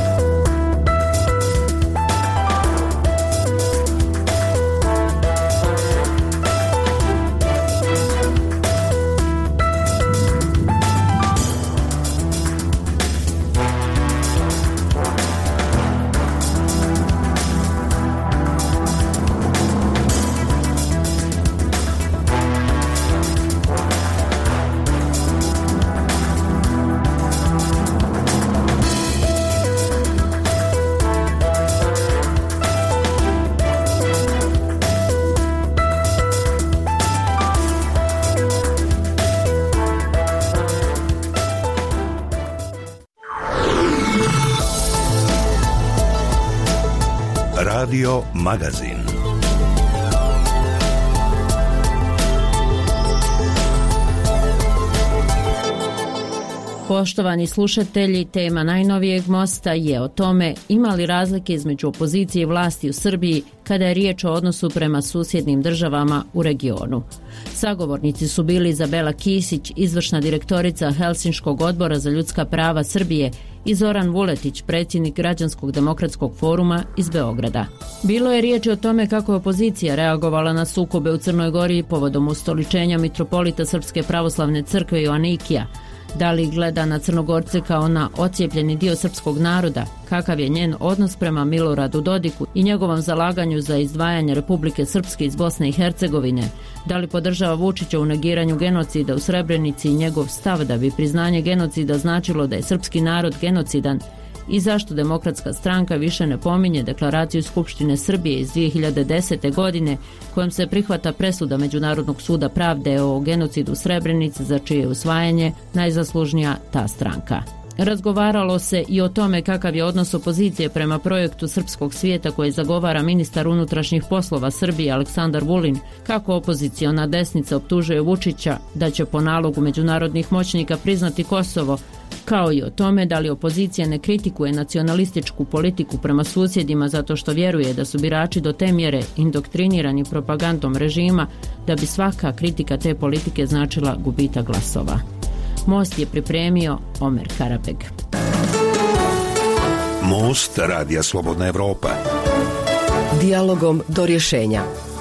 Radio Magazin. Poštovani slušatelji, tema najnovijeg Mosta je o tome ima li razlike između opozicije i vlasti u Srbiji kada je riječ o odnosu prema susjednim državama u regionu. Sagovornici su bili Izabela Kisić, izvršna direktorica Helsinškog odbora za ljudska prava Srbije, i Zoran Vuletić, predsjednik Građanskog demokratskog foruma iz Beograda. Bilo je riječi o tome kako je opozicija reagovala na sukobe u Crnoj Gori povodom ustoličenja mitropolita Srpske pravoslavne crkve Joanikija. Da li gleda na Crnogorce kao na ocijepljeni dio srpskog naroda, kakav je njen odnos prema Miloradu Dodiku i njegovom zalaganju za izdvajanje Republike Srpske iz Bosne i Hercegovine, da li podržava Vučića u negiranju genocida u Srebrenici i njegov stav da bi priznanje genocida značilo da je srpski narod genocidan, i zašto Demokratska stranka više ne pominje deklaraciju Skupštine Srbije iz dvije hiljade desete. godine kojom se prihvata presuda Međunarodnog suda pravde o genocidu u Srebrenici, za čije je usvajanje najzaslužnija ta stranka. Razgovaralo se i o tome kakav je odnos opozicije prema projektu Srpskog svijeta koji zagovara ministar unutrašnjih poslova Srbije Aleksandar Vulin, kako opoziciona desnica optužuje Vučića da će po nalogu međunarodnih moćnika priznati Kosovo, kao i o tome da li opozicija ne kritikuje nacionalističku politiku prema susjedima zato što vjeruje da su birači do te mjere indoktrinirani propagandom režima da bi svaka kritika te politike značila gubitak glasova. Most je pripremio Omer Karabeg. Most Radija Slobodna Evropa. Dijalogom do rješenja.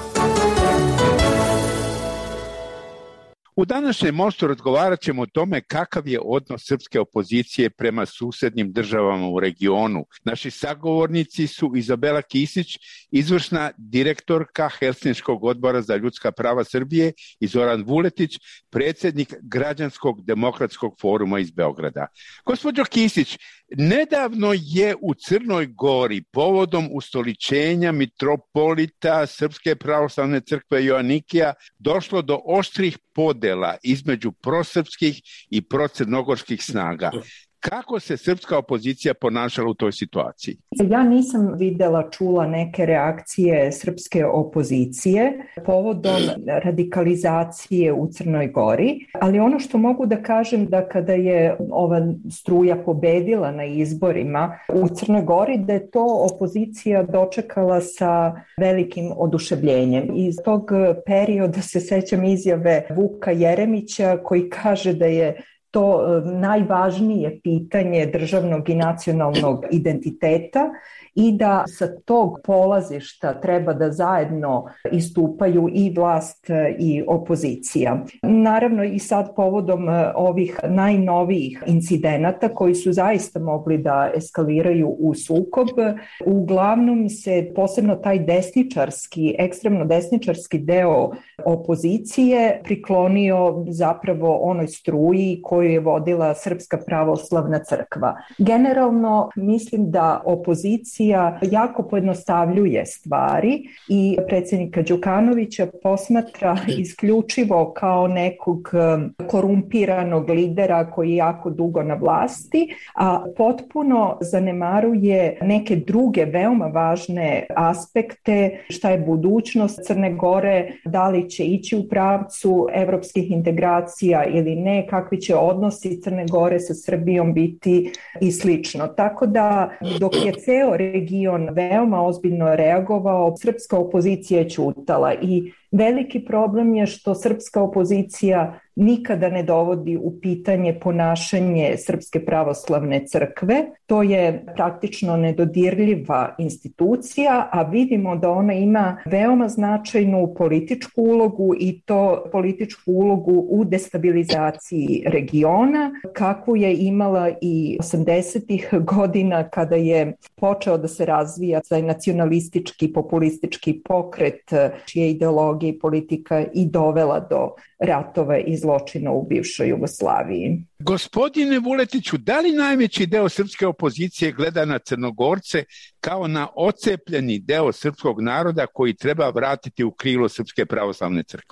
U današnjem Mostu razgovarat ćemo o tome kakav je odnos srpske opozicije prema susjednim državama u regionu. Naši sagovornici su Izabela Kisić, izvršna direktorka Helsinškog odbora za ljudska prava Srbije, i Zoran Vuletić, predsjednik Građanskog demokratskog foruma iz Beograda. Gospođo Kisić, nedavno je u Crnoj Gori povodom ustoličenja mitropolita Srpske pravoslavne crkve Joanikija došlo do oštrih podela između prosrpskih i procrnogorskih snaga. Kako se srpska opozicija ponašala u toj situaciji? Ja nisam videla, čula neke reakcije srpske opozicije povodom radikalizacije u Crnoj Gori, ali ono što mogu da kažem da kada je ova struja pobedila na izborima u Crnoj Gori, da je to opozicija dočekala sa velikim oduševljenjem. Iz tog perioda se sećam izjave Vuka Jeremića koji kaže da je to najvažnije pitanje državnog i nacionalnog identiteta i da sa tog polazišta treba da zajedno istupaju i vlast i opozicija. Naravno i sad povodom ovih najnovijih incidenata koji su zaista mogli da eskaliraju u sukob, uglavnom se posebno taj desničarski, ekstremno desničarski deo opozicije priklonio zapravo onoj struji koju je vodila Srpska pravoslavna crkva. Generalno mislim da opozicija jako pojednostavljuje stvari i predsjednika Đukanovića posmatra isključivo kao nekog korumpiranog lidera koji je jako dugo na vlasti, a potpuno zanemaruje neke druge veoma važne aspekte, šta je budućnost Crne Gore, da li će ići u pravcu evropskih integracija ili ne, kakvi će odnosi Crne Gore sa Srbijom biti i slično. Tako da dok je ceo region veoma ozbiljno reagovao, srpska opozicija je ćutala i veliki problem je što srpska opozicija nikada ne dovodi u pitanje ponašanje Srpske pravoslavne crkve. To je praktično nedodirljiva institucija, a vidimo da ona ima veoma značajnu političku ulogu i to političku ulogu u destabilizaciji regiona, kakvu je imala i osamdesetih godina kada je počeo da se razvija taj nacionalistički, populistički pokret čije ideologije i politika i dovela do ratova i zločina u bivšoj Jugoslaviji. Gospodine Vuletiću, da li najveći deo srpske opozicije gleda na Crnogorce kao na ocepljeni deo srpskog naroda koji treba vratiti u krilo Srpske pravoslavne crkve?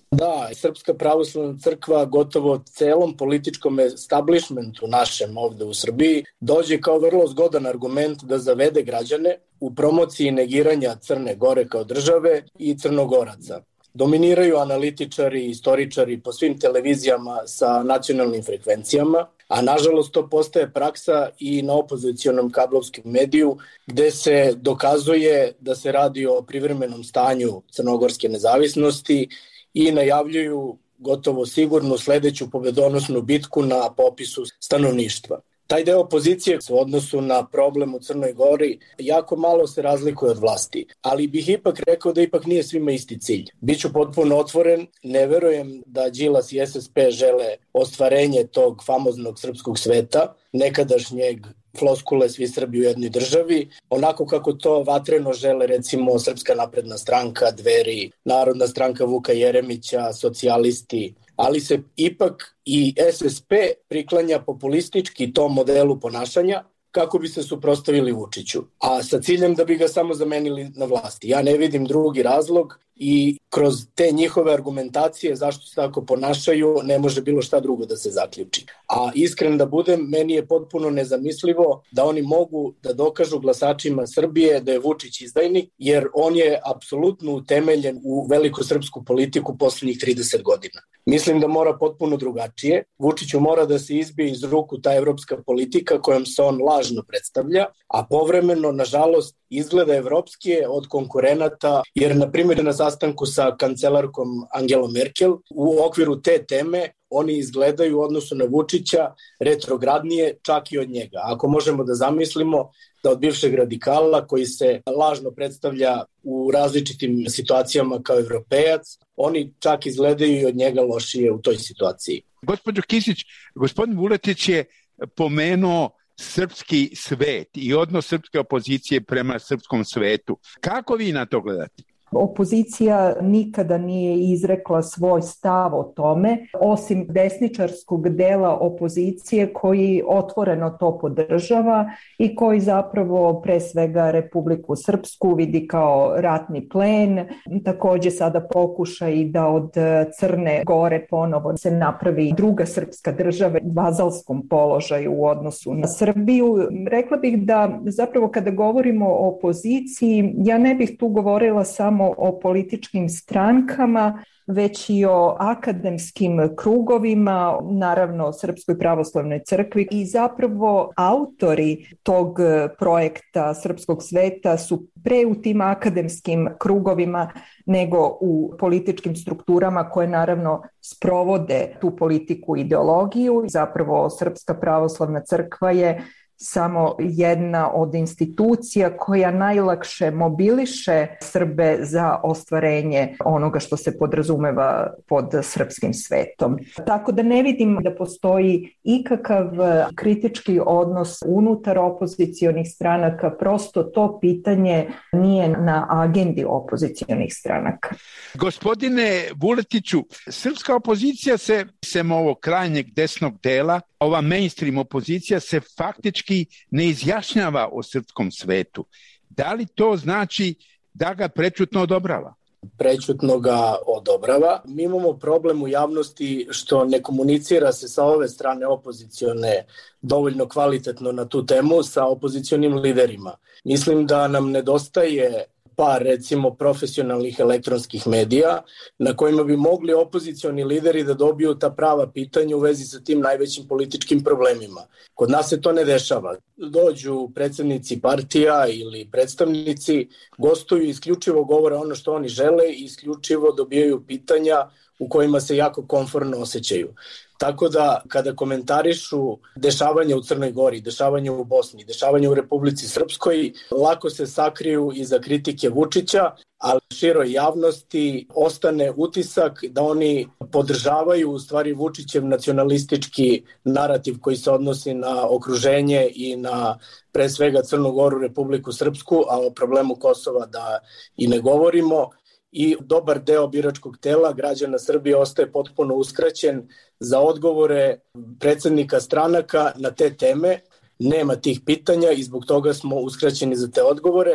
Da, Srpska pravoslavna crkva gotovo celom političkom establishmentu našem ovde u Srbiji dođe kao vrlo zgodan argument da zavede građane u promociji negiranja Crne Gore kao države i Crnogoraca. Dominiraju analitičari, istoričari po svim televizijama sa nacionalnim frekvencijama, a nažalost to postaje praksa i na opozicionom kablovskom mediju gde se dokazuje da se radi o privremenom stanju crnogorske nezavisnosti i najavljuju gotovo sigurno sledeću pobedonosnu bitku na popisu stanovništva. Taj deo opozicije u odnosu na problem u Crnoj Gori jako malo se razlikuje od vlasti, ali bih ipak rekao da ipak nije svima isti cilj. Biću potpuno otvoren, ne verujem da Đilas i S S P žele ostvarenje tog famoznog srpskog sveta, nekadašnjeg floskule svi Srbi u jednoj državi, onako kako to vatreno žele recimo Srpska napredna stranka, Dveri, Narodna stranka Vuka Jeremića, socijalisti, ali se ipak i S S P priklanja populistički tom modelu ponašanja kako bi se suprotstavili Vučiću, a sa ciljem da bi ga samo zamenili na vlasti. Ja ne vidim drugi razlog i kroz te njihove argumentacije zašto se tako ponašaju ne može bilo šta drugo da se zaključi. A iskren da budem, meni je potpuno nezamislivo da oni mogu da dokažu glasačima Srbije da je Vučić izdajnik, jer on je apsolutno utemeljen u velikosrpsku politiku poslednjih trideset godina. Mislim da mora potpuno drugačije. Vučiću mora da se izbije iz ruku ta evropska politika kojom se on lažno predstavlja, a povremeno, nažalost, izgleda evropskije od konkurenata, jer, na primjer, na sastanku sa kancelarkom Angelom Merkel, u okviru te teme, oni izgledaju u odnosu na Vučića retrogradnije čak i od njega. Ako možemo da zamislimo da od bivšeg radikala koji se lažno predstavlja u različitim situacijama kao evropejac, oni čak izgledaju i od njega lošije u toj situaciji. Gospođo Kisić, gospodin Vuletić je pomenuo srpski svet i odnos srpske opozicije prema srpskom svetu. Kako vi na to gledate? Opozicija nikada nije izrekla svoj stav o tome, osim desničarskog dela opozicije koji otvoreno to podržava i koji zapravo pre svega Republiku Srpsku vidi kao ratni plen. Takođe sada pokuša i da od Crne Gore ponovo se napravi druga srpska država u vazalskom položaju u odnosu na Srbiju. Rekla bih da zapravo kada govorimo o opoziciji, ja ne bih tu govorila samo o političkim strankama, već i o akademskim krugovima, naravno Srpskoj pravoslavnoj crkvi, i zapravo autori tog projekta Srpskog sveta su pre u tim akademskim krugovima nego u političkim strukturama koje naravno sprovode tu politiku i ideologiju. Zapravo Srpska pravoslavna crkva je samo jedna od institucija koja najlakše mobiliše Srbe za ostvarenje onoga što se podrazumeva pod srpskim svetom. Tako da ne vidim da postoji ikakav kritički odnos unutar opozicionih stranaka, prosto to pitanje nije na agendi opozicionih stranaka. Gospodine Vuletiću, srpska opozicija se, sem ovog krajnjeg desnog dela, ova mainstream opozicija se faktički ne izjašnjava o srpskom svetu. Da li to znači da ga prečutno odobrava? Prečutno ga odobrava. Mi imamo problem u javnosti što ne komunicira se sa ove strane opozicione dovoljno kvalitetno na tu temu sa opozicionim liderima. Mislim da nam nedostaje par, recimo, profesionalnih elektronskih medija na kojima bi mogli opozicioni lideri da dobiju ta prava pitanja u vezi sa tim najvećim političkim problemima. Kod nas se to ne dešava. Dođu predsednici partija ili predstavnici, gostuju, isključivo govore ono što oni žele i isključivo dobijaju pitanja u kojima se jako komfortno osjećaju. Tako da kada komentarišu dešavanja u Crnoj Gori, dešavanja u Bosni, dešavanja u Republici Srpskoj, lako se sakriju iza kritike Vučića, ali široj javnosti ostane utisak da oni podržavaju u stvari Vučićev nacionalistički narativ koji se odnosi na okruženje i na pre svega Crnu Goru, Republiku Srpsku, a o problemu Kosova da i ne govorimo. I dobar deo biračkog tela građana Srbije ostaje potpuno uskraćen za odgovore predsednika stranaka na te teme. Nema tih pitanja i zbog toga smo uskraćeni za te odgovore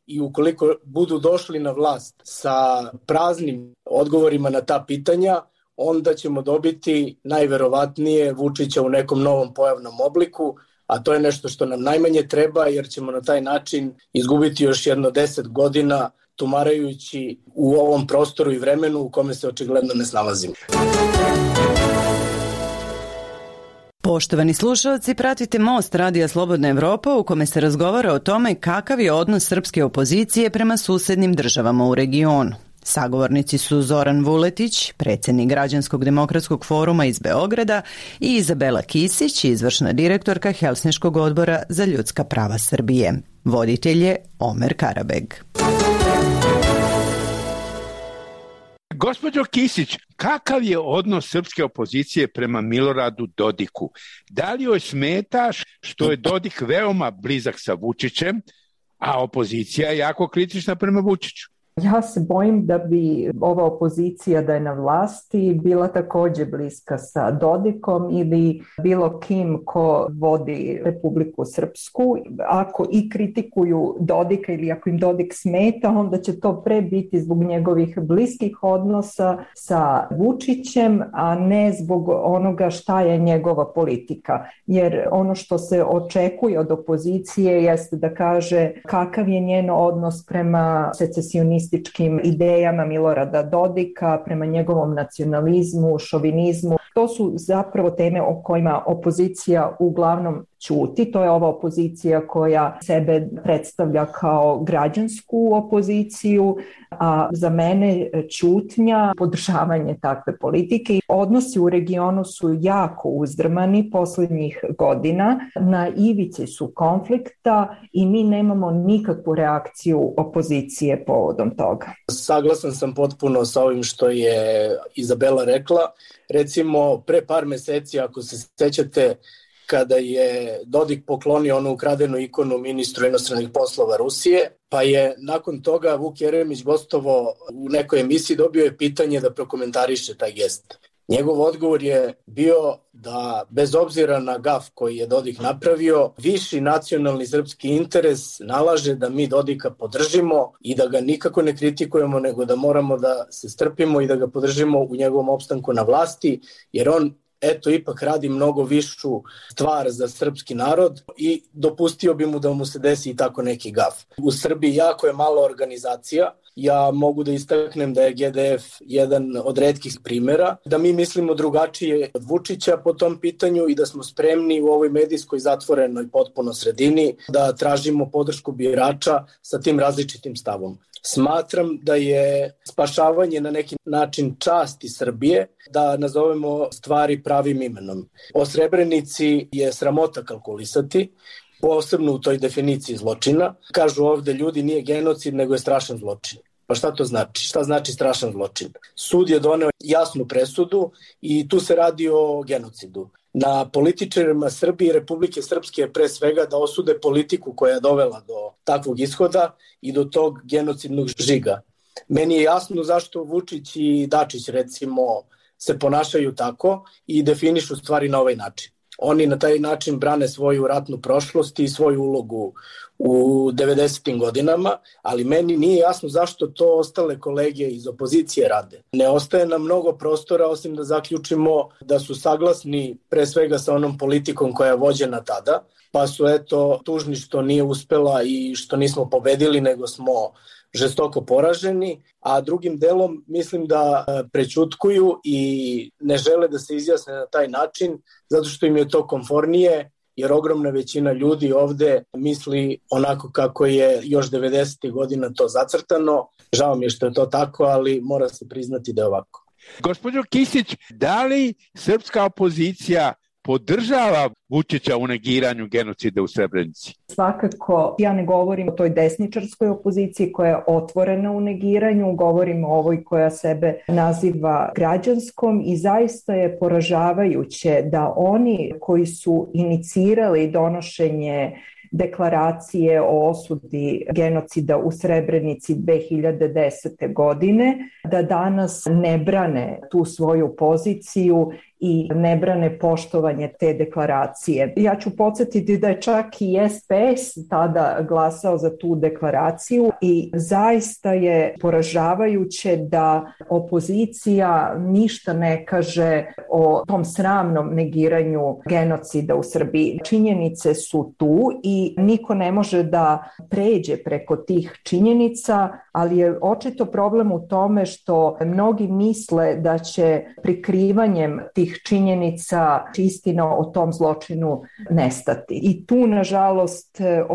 i ukoliko budu došli na vlast sa praznim odgovorima na ta pitanja, onda ćemo dobiti najverovatnije Vučića u nekom novom pojavnom obliku, a to je nešto što nam najmanje treba, jer ćemo na taj način izgubiti još jedno deset godina tumarajući u ovom prostoru i vremenu u kome se očigledno ne snalazimo. Poštovani slušalci, pratite Most Radija Slobodna Evropa u kome se razgovara o tome kakav je odnos srpske opozicije prema susednim državama u regionu. Sagovornici su Zoran Vuletić, predsjednik Građanskog demokratskog foruma iz Beograda, i Izabela Kisić, izvršna direktorka Helsinškog odbora za ljudska prava Srbije. Voditelj je Omer Karabeg. Gospođo Kisić, kakav je odnos srpske opozicije prema Miloradu Dodiku? Da li joj smeta što je Dodik veoma blizak sa Vučićem, a opozicija je jako kritična prema Vučiću? Ja se bojim da bi ova opozicija da je na vlasti bila također bliska sa Dodikom ili bilo kim ko vodi Republiku Srpsku. Ako i kritikuju Dodika ili ako im Dodik smeta, onda će to pre biti zbog njegovih bliskih odnosa sa Vučićem, a ne zbog onoga šta je njegova politika. Jer ono što se očekuje od opozicije jeste da kaže kakav je njen odnos prema secesionističkim idejama Milorada Dodika, prema njegovom nacionalizmu, šovinizmu. To su zapravo teme o kojima opozicija uglavnom ćuti. To je ova opozicija koja sebe predstavlja kao građansku opoziciju, a za mene ćutnja, podržavanje takve politike. Odnosi u regionu su jako uzdrmani posljednjih godina, na ivici su konflikta i mi nemamo nikakvu reakciju opozicije povodom toga. Saglasan sam potpuno sa ovim što je Izabela rekla. Recimo, pre par meseci, ako se sećate, kada je Dodik poklonio onu ukradenu ikonu ministru inostranih poslova Rusije, pa je nakon toga Vuk Jeremić gostovo u nekoj emisiji, dobio je pitanje da prokomentariše taj gest. Njegov odgovor je bio da bez obzira na gaf koji je Dodik napravio, viši nacionalni srpski interes nalaže da mi Dodika podržimo i da ga nikako ne kritikujemo, nego da moramo da se strpimo i da ga podržimo u njegovom opstanku na vlasti, jer on eto ipak radi mnogo višu stvar za srpski narod i dopustio bi mu da mu se desi i tako neki gaf. U Srbiji jako je malo organizacija. Ja mogu da istaknem da je G D F jedan od retkih primjera, da mi mislimo drugačije od Vučića po tom pitanju i da smo spremni u ovoj medijskoj zatvorenoj potpuno sredini da tražimo podršku birača sa tim različitim stavom. Smatram da je spašavanje na neki način časti Srbije, da nazovemo stvari pravim imenom. O Srebrenici je sramota kalkulisati, posebno u toj definiciji zločina. Kažu ovde ljudi nije genocid, nego je strašan zločin. Pa šta to znači? Šta znači strašan zločin? Sud je doneo jasnu presudu i tu se radi o genocidu. Na političarima Srbije i Republike Srpske je pre svega da osude politiku koja je dovela do takvog ishoda i do tog genocidnog žiga. Meni je jasno zašto Vučić i Dačić recimo se ponašaju tako i definišu stvari na ovaj način. Oni na taj način brane svoju ratnu prošlost i svoju ulogu u devedesetim godinama, ali meni nije jasno zašto to ostale kolege iz opozicije rade. Ne ostaje nam mnogo prostora osim da zaključimo da su saglasni pre svega sa onom politikom koja je vođena tada, pa su eto tužni što nije uspela i što nismo pobedili, nego smo žestoko poraženi, a drugim delom mislim da prećutkuju i ne žele da se izjasne na taj način, zato što im je to komfornije, jer ogromna većina ljudi ovde misli onako kako je još devedesetih godina to zacrtano. Žao mi je što je to tako, ali mora se priznati da je ovako. Gospođo Kisić, da li srpska opozicija podržava Vučića u negiranju genocida u Srebrenici? Svakako, ja ne govorim o toj desničarskoj opoziciji koja je otvorena u negiranju, govorim o ovoj koja sebe naziva građanskom i zaista je poražavajuće da oni koji su inicirali donošenje deklaracije o osudi genocida u Srebrenici dve hiljade desete. godine, da danas ne brane tu svoju poziciju i ne brane poštovanje te deklaracije. Ja ću podsjetiti da je čak i S P S tada glasao za tu deklaraciju i zaista je poražavajuće da opozicija ništa ne kaže o tom sramnom negiranju genocida u Srbiji. Činjenice su tu i niko ne može da pređe preko tih činjenica, ali je očito problem u tome što mnogi misle da će prikrivanjem tih činjenica istina o tom zločinu nestati. I tu, nažalost,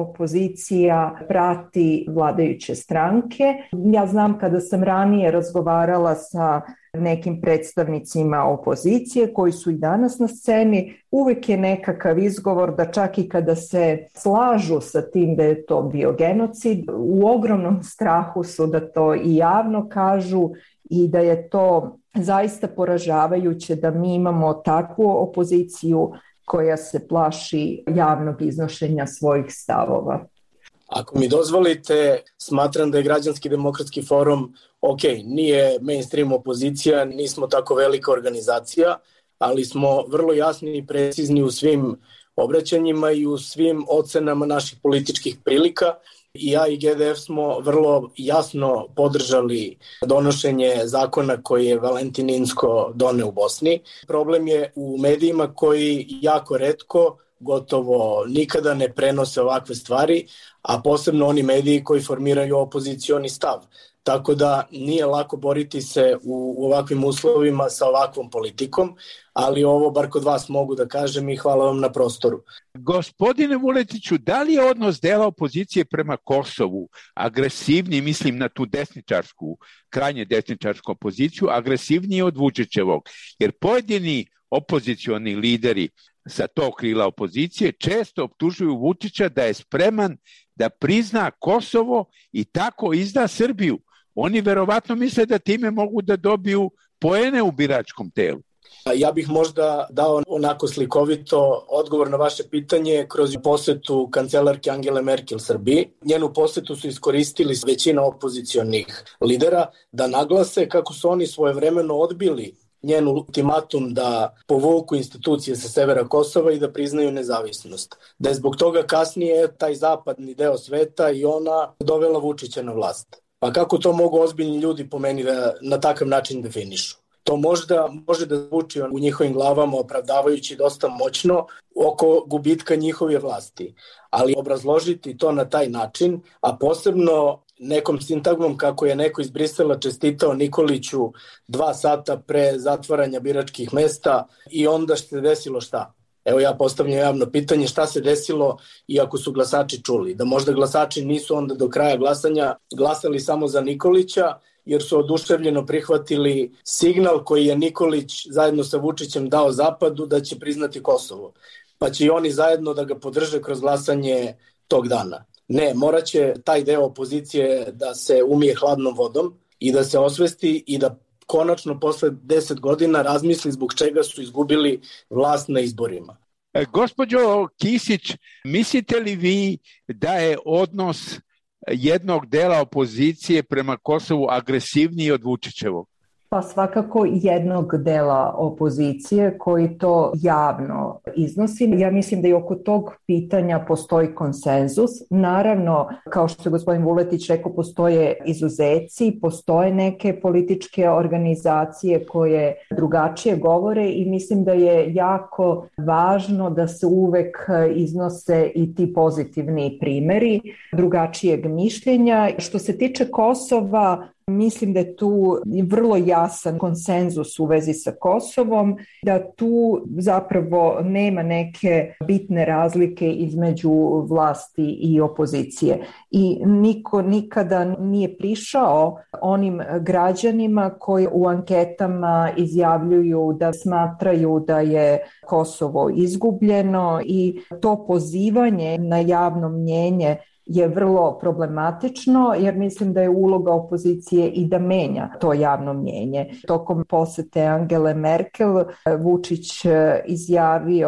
opozicija prati vladajuće stranke. Ja znam kada sam ranije razgovarala sa nekim predstavnicima opozicije koji su i danas na sceni, uvek je nekakav izgovor da čak i kada se slažu sa tim da je to bio genocid, u ogromnom strahu su da to i javno kažu i da je to zaista poražavajuće da mi imamo takvu opoziciju koja se plaši javnog iznošenja svojih stavova. Ako mi dozvolite, smatram da je Građanski demokratski forum, ok, nije mainstream opozicija, nismo tako velika organizacija, ali smo vrlo jasni i precizni u svim obraćanjima i u svim ocenama naših političkih prilika. I ja i G D F smo vrlo jasno podržali donošenje zakona koji je Valentin Inzko doneo u Bosni. Problem je u medijima koji jako retko, gotovo nikada ne prenose ovakve stvari, a posebno oni mediji koji formiraju opozicioni stav. Tako da nije lako boriti se u, u ovakvim uslovima sa ovakvom politikom, ali ovo bar kod vas mogu da kažem i hvala vam na prostoru. Gospodine Vuletiću, da li je odnos dela opozicije prema Kosovu agresivniji, mislim na tu desničarsku, krajnje desničarsku opoziciju, agresivniji od Vučićevog? Jer pojedini opozicioni lideri sa tog krila opozicije često optužuju Vučića da je spreman da prizna Kosovo i tako izda Srbiju. Oni verovatno misle da time mogu da dobiju poene u biračkom telu. Ja bih možda dao onako slikovito odgovor na vaše pitanje kroz posetu kancelarke Angele Merkel Srbiji. Njenu posetu su iskoristili većina opozicionih lidera da naglase kako su oni svojevremeno odbili njen ultimatum da povuku institucije sa severa Kosova i da priznaju nezavisnost. Da je zbog toga kasnije taj zapadni deo sveta i ona dovela Vučića na vlast. Pa kako to mogu ozbiljni ljudi po meni da na takav način definišu? To možda može da zvuči u njihovim glavama opravdavajući dosta moćno oko gubitka njihove vlasti. Ali obrazložiti to na taj način, a posebno nekom sintagmom kako je neko iz Brisela čestitao Nikoliću dva sata pre zatvaranja biračkih mesta i onda što se desilo šta? Evo ja postavljam javno pitanje šta se desilo i ako su glasači čuli. Da možda glasači nisu onda do kraja glasanja glasali samo za Nikolića jer su oduševljeno prihvatili signal koji je Nikolić zajedno sa Vučićem dao Zapadu da će priznati Kosovo. Pa će i oni zajedno da ga podrže kroz glasanje tog dana. Ne, morat će taj deo opozicije da se umije hladnom vodom i da se osvesti i da konačno posle deset godina razmisli zbog čega su izgubili vlast na izborima. E, gospođo Kisić, mislite li vi da je odnos jednog dela opozicije prema Kosovu agresivniji od Vučićevog? Pa svakako jednog dela opozicije koji to javno iznosi. Ja mislim da i oko tog pitanja postoji konsenzus. Naravno, kao što je gospodin Vuletić rekao, postoje izuzeci, postoje neke političke organizacije koje drugačije govore i mislim da je jako važno da se uvek iznose i ti pozitivni primeri drugačijeg mišljenja. Što se tiče Kosova, mislim da je tu vrlo jasan konsenzus u vezi sa Kosovom, da tu zapravo nema neke bitne razlike između vlasti i opozicije. I niko nikada nije prišao onim građanima koji u anketama izjavljuju da smatraju da je Kosovo izgubljeno i to pozivanje na javno mnjenje je vrlo problematično jer mislim da je uloga opozicije i da menja to javno mnjenje. Tokom posete Angele Merkel Vučić izjavio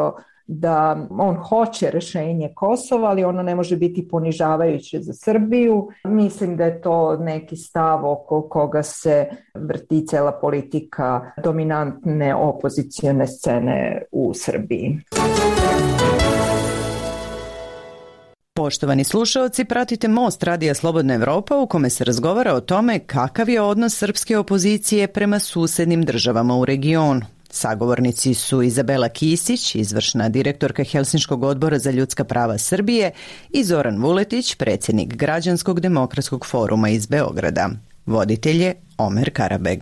da on hoće rešenje Kosova, ali ono ne može biti ponižavajuće za Srbiju. Mislim da je to neki stav oko koga se vrti cela politika dominantne opozicione scene u Srbiji. Poštovani slušaoci, pratite Most Radija Slobodna Evropa u kome se razgovara o tome kakav je odnos srpske opozicije prema susednim državama u regionu. Sagovornici su Izabela Kisić, izvršna direktorka Helsinškog odbora za ljudska prava Srbije, i Zoran Vuletić, predsjednik Građanskog demokratskog foruma iz Beograda. Voditelj je Omer Karabeg.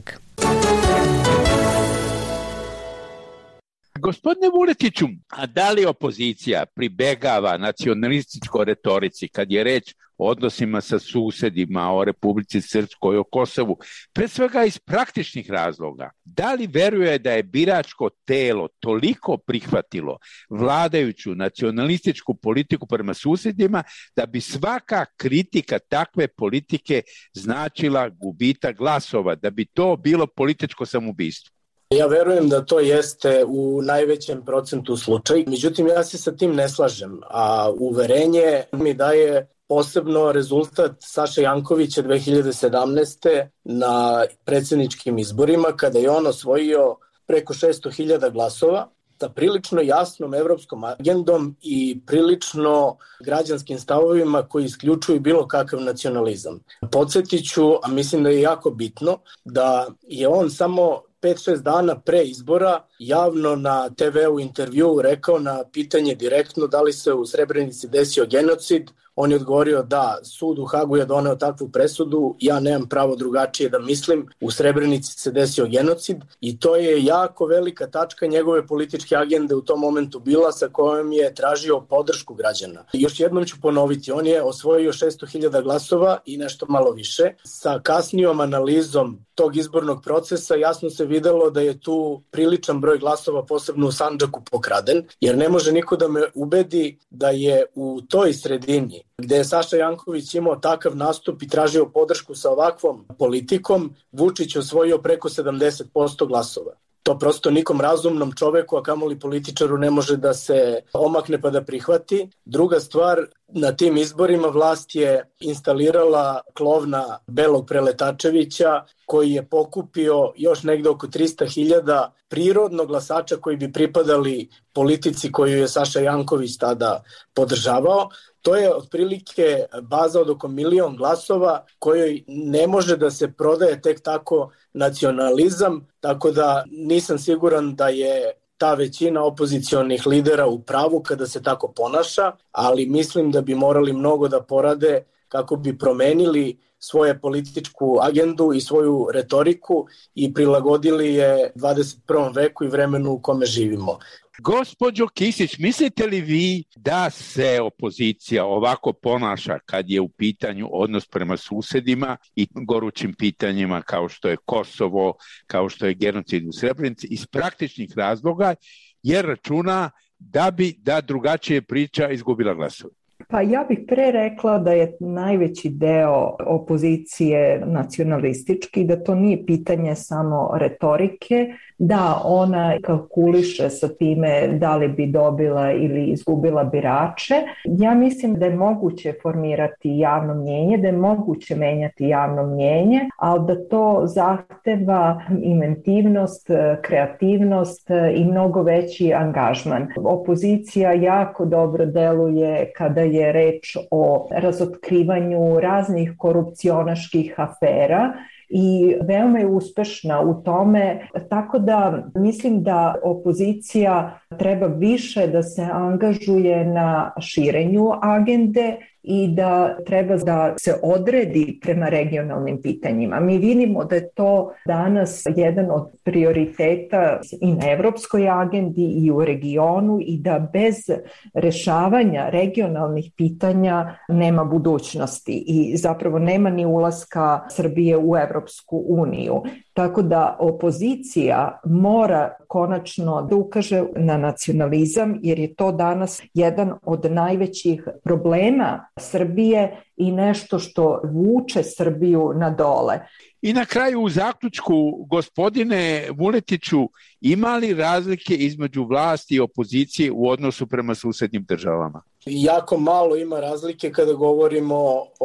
Gospodine Vuletiću, a da li opozicija pribegava nacionalističkoj retorici kad je reč o odnosima sa susedima, o Republici Srpskoj, o Kosovu, pre svega iz praktičnih razloga? Da li veruje da je biračko telo toliko prihvatilo vladajuću nacionalističku politiku prema susedima da bi svaka kritika takve politike značila gubitak glasova, da bi to bilo političko samoubistvo? Ja verujem da to jeste u najvećem procentu slučaj, međutim ja se sa tim ne slažem, a uverenje mi daje posebno rezultat Saše Jankovića dve hiljade sedamnaeste. na predsjedničkim izborima, kada je on osvojio preko šesto hiljada glasova sa prilično jasnom evropskom agendom i prilično građanskim stavovima koji isključuju bilo kakav nacionalizam. Podsjetit ću, a mislim da je jako bitno, da je on samo pet šest dana pre izbora javno na te ve u intervjuu rekao na pitanje direktno da li se u Srebrenici desio genocid. On je odgovorio da sud u Hagu je doneo takvu presudu, ja nemam pravo drugačije da mislim, u Srebrenici se desio genocid i to je jako velika tačka njegove političke agende u tom momentu bila sa kojom je tražio podršku građana. Još jednom ću ponoviti, on je osvojio šesto hiljada glasova i nešto malo više. Sa kasnijom analizom tog izbornog procesa jasno se videlo da je tu priličan broj glasova, posebno u Sandžaku, pokraden, jer ne može niko da me ubedi da je u toj sredini gde je Saša Janković imao takav nastup i tražio podršku sa ovakvom politikom, Vučić osvojio preko sedamdeset posto glasova. To prosto nikom razumnom čoveku, a kamoli političaru, ne može da se omakne pa da prihvati. Druga stvar, na tim izborima vlast je instalirala klovna Belog Preletačevića, koji je pokupio još negde oko trista hiljada prirodnog glasača koji bi pripadali politici koju je Saša Janković tada podržavao. To je otprilike baza od oko milion glasova kojoj ne može da se prodaje tek tako nacionalizam, tako da nisam siguran da je ta većina opozicionih lidera u pravu kada se tako ponaša, ali mislim da bi morali mnogo da porade kako bi promenili svoju političku agendu i svoju retoriku i prilagodili je dvadeset prvom veku i vremenu u kome živimo. Gospođo Kisić, mislite li vi da se opozicija ovako ponaša kad je u pitanju odnos prema susedima i gorućim pitanjima kao što je Kosovo, kao što je genocid u Srebrenici, iz praktičnih razloga, jer računa da bi da drugačije priča izgubila glasove? Pa ja bih pre rekla da je najveći deo opozicije nacionalistički, da to nije pitanje samo retorike, da ona kalkuliše sa time da li bi dobila ili izgubila birače. Ja mislim da je moguće formirati javno mnjenje, da je moguće menjati javno mnjenje, ali da to zahteva inventivnost, kreativnost i mnogo veći angažman. Opozicija jako dobro deluje kada je reč o razotkrivanju raznih korupcionaških afera i veoma je uspešna u tome, tako da mislim da opozicija treba više da se angažuje na širenju agende i da treba da se odredi prema regionalnim pitanjima. Mi vidimo da je to danas jedan od prioriteta i na evropskoj agendi i u regionu i da bez rešavanja regionalnih pitanja nema budućnosti i zapravo nema ni ulaska Srbije u Evropsku uniju. Tako da opozicija mora konačno da ukaže na nacionalizam jer je to danas jedan od najvećih problema Srbije i nešto što vuče Srbiju na dole. I na kraju u zaključku, gospodine Vuletiću, ima li razlike između vlasti i opozicije u odnosu prema susednim državama? Jako malo ima razlike kada govorimo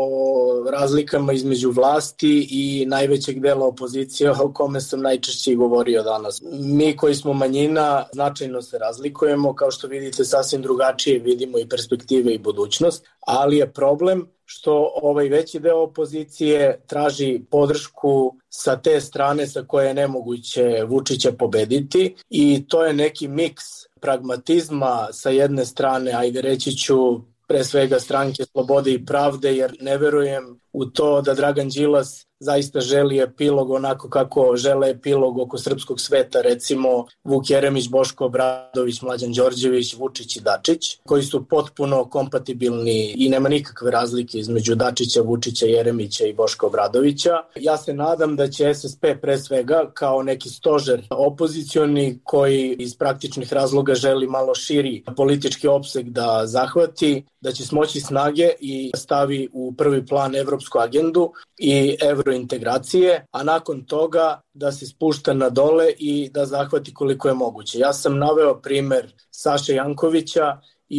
o razlikama između vlasti i najvećeg dela opozicije o kome sam najčešće govorio danas. Mi koji smo manjina značajno se razlikujemo, kao što vidite sasvim drugačije vidimo i perspektive i budućnost, ali je problem što ovaj veći deo opozicije traži podršku sa te strane sa koje je nemoguće Vučića pobediti i to je neki miks pragmatizma sa jedne strane, ajde reći ću pre svega Stranke slobode i pravde, jer ne verujem u to da Dragan Đilas zaista želi epilog onako kako žele epilog oko srpskog sveta, recimo Vuk Jeremić, Boško Obradović, Mlađan Đorđević, Vučić i Dačić, koji su potpuno kompatibilni i nema nikakve razlike između Dačića, Vučića, Jeremića i Boška Obradovića. Ja se nadam da će S S P pre svega kao neki stožer opozicioni koji iz praktičnih razloga želi malo širi politički opseg da zahvati, da će smoći snage i stavi u prvi plan evropsku agendu i evrointegracije, a nakon toga da se spušta na dole i da zahvati koliko je moguće. Ja sam naveo primer Saše Jankovića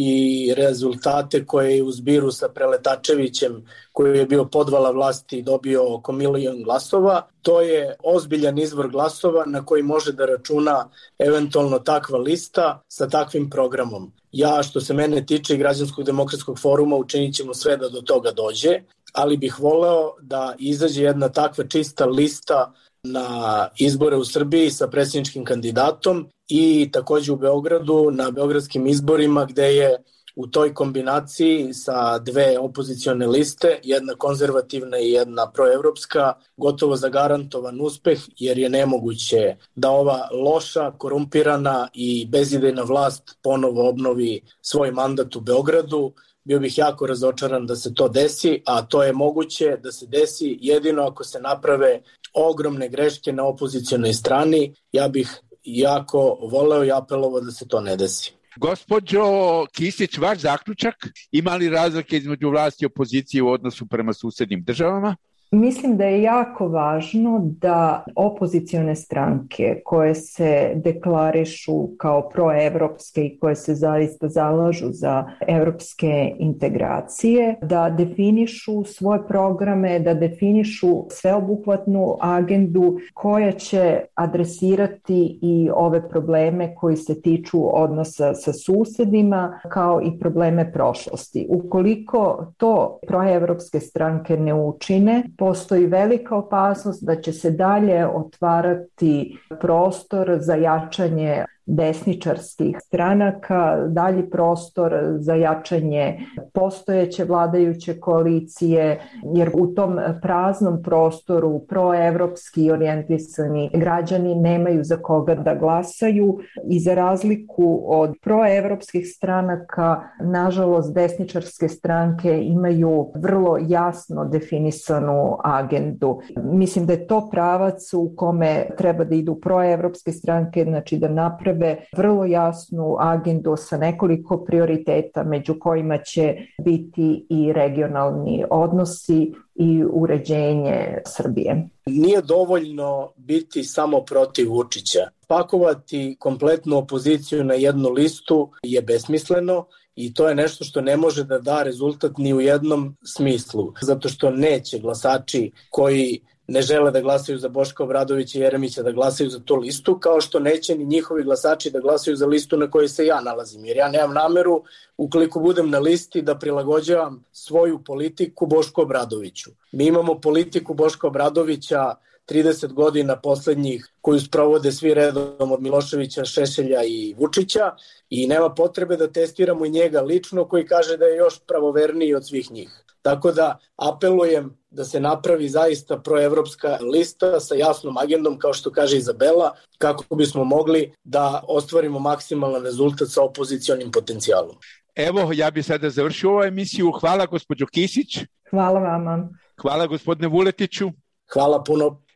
i rezultate koje je u zbiru sa Preletačevićem, koji je bio podvala vlasti i dobio oko milion glasova. To je ozbiljan izvor glasova na koji može da računa eventualno takva lista sa takvim programom. Ja, što se mene tiče i Građanskog demokratskog foruma, učinit ćemo sve da do toga dođe, ali bih voleo da izađe jedna takva čista lista na izbore u Srbiji sa predsjedničkim kandidatom i takođe u Beogradu na beogradskim izborima gde je u toj kombinaciji sa dve opozicione liste, jedna konzervativna i jedna proevropska, gotovo zagarantovan uspeh, jer je nemoguće da ova loša, korumpirana i bezidejna vlast ponovo obnovi svoj mandat u Beogradu. Bio bih jako razočaran da se to desi, a to je moguće da se desi jedino ako se naprave ogromne greške na opozicionoj strani. Ja bih jako voleo i apelovao da se to ne desi. Gospođo Kisić, vaš zaključak, ima li razlike između vlasti i opozicije u odnosu prema susednim državama? Mislim da je jako važno da opozicione stranke koje se deklarišu kao proevropske i koje se zaista zalažu za evropske integracije, da definišu svoje programe, da definišu sveobuhvatnu agendu koja će adresirati i ove probleme koji se tiču odnosa sa susedima kao i probleme prošlosti. Ukoliko to proevropske stranke ne učine, postoji velika opasnost da će se dalje otvarati prostor za jačanje desničarskih stranaka, dalji prostor za jačanje postojeće vladajuće koalicije, jer u tom praznom prostoru proevropski orijentisani građani nemaju za koga da glasaju i za razliku od proevropskih stranaka, nažalost desničarske stranke imaju vrlo jasno definisanu agendu. Mislim da je to pravac u kome treba da idu proevropske stranke, znači da naprave vrlo jasnu agendu sa nekoliko prioriteta među kojima će biti i regionalni odnosi i uređenje Srbije. Nije dovoljno biti samo protiv Vučića. Pakovati kompletnu opoziciju na jednu listu je besmisleno i to je nešto što ne može da da rezultat ni u jednom smislu, zato što neće glasači koji ne žele da glasaju za Boška Obradovića i Jeremića da glasaju za tu listu, kao što neće ni njihovi glasači da glasaju za listu na kojoj se ja nalazim, jer ja nemam nameru, ukoliko budem na listi, da prilagođavam svoju politiku Bošku Obradoviću. Mi imamo politiku Boška Obradovića trideset godina poslednjih koju sprovode svi redom od Miloševića, Šešelja i Vučića i nema potrebe da testiramo i njega lično koji kaže da je još pravoverniji od svih njih. Tako da apelujem da se napravi zaista proevropska lista sa jasnom agendom, kao što kaže Izabela, kako bismo mogli da ostvarimo maksimalan rezultat sa opozicionim potencijalom. Evo, ja bih sada završio ovu emisiju. Hvala gospođo Kisić. Hvala vama. Hvala gospodine Vuletiću. Hvala puno.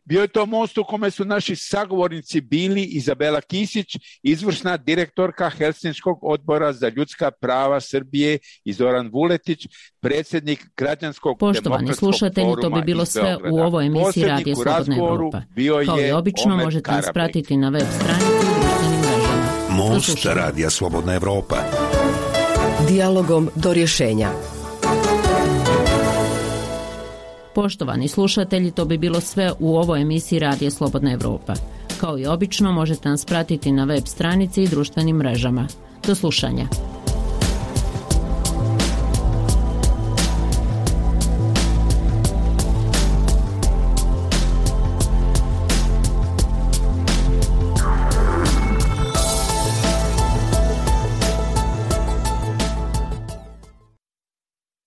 Bio je to most u kome su naši sagovornici bili Izabela Kisić, izvršna direktorka Helsinškog odbora za ljudska prava Srbije, i Zoran Vuletić, predsjednik Građanskog Poštovani demokratskog slušatelji, to bi bilo sve u ovoj emisiji Radija Slobodna Evropa. Kao i obično, Omer možete nas Karabek. pratiti na web stranici i društvenim mrežama. Most Radija Slobodna Evropa. Dijalogom do rješenja. Poštovani slušatelji, to bi bilo sve u ovoj emisiji Radija Slobodna Evropa. Kao i obično, možete nas pratiti na web stranici i društvenim mrežama. Do slušanja.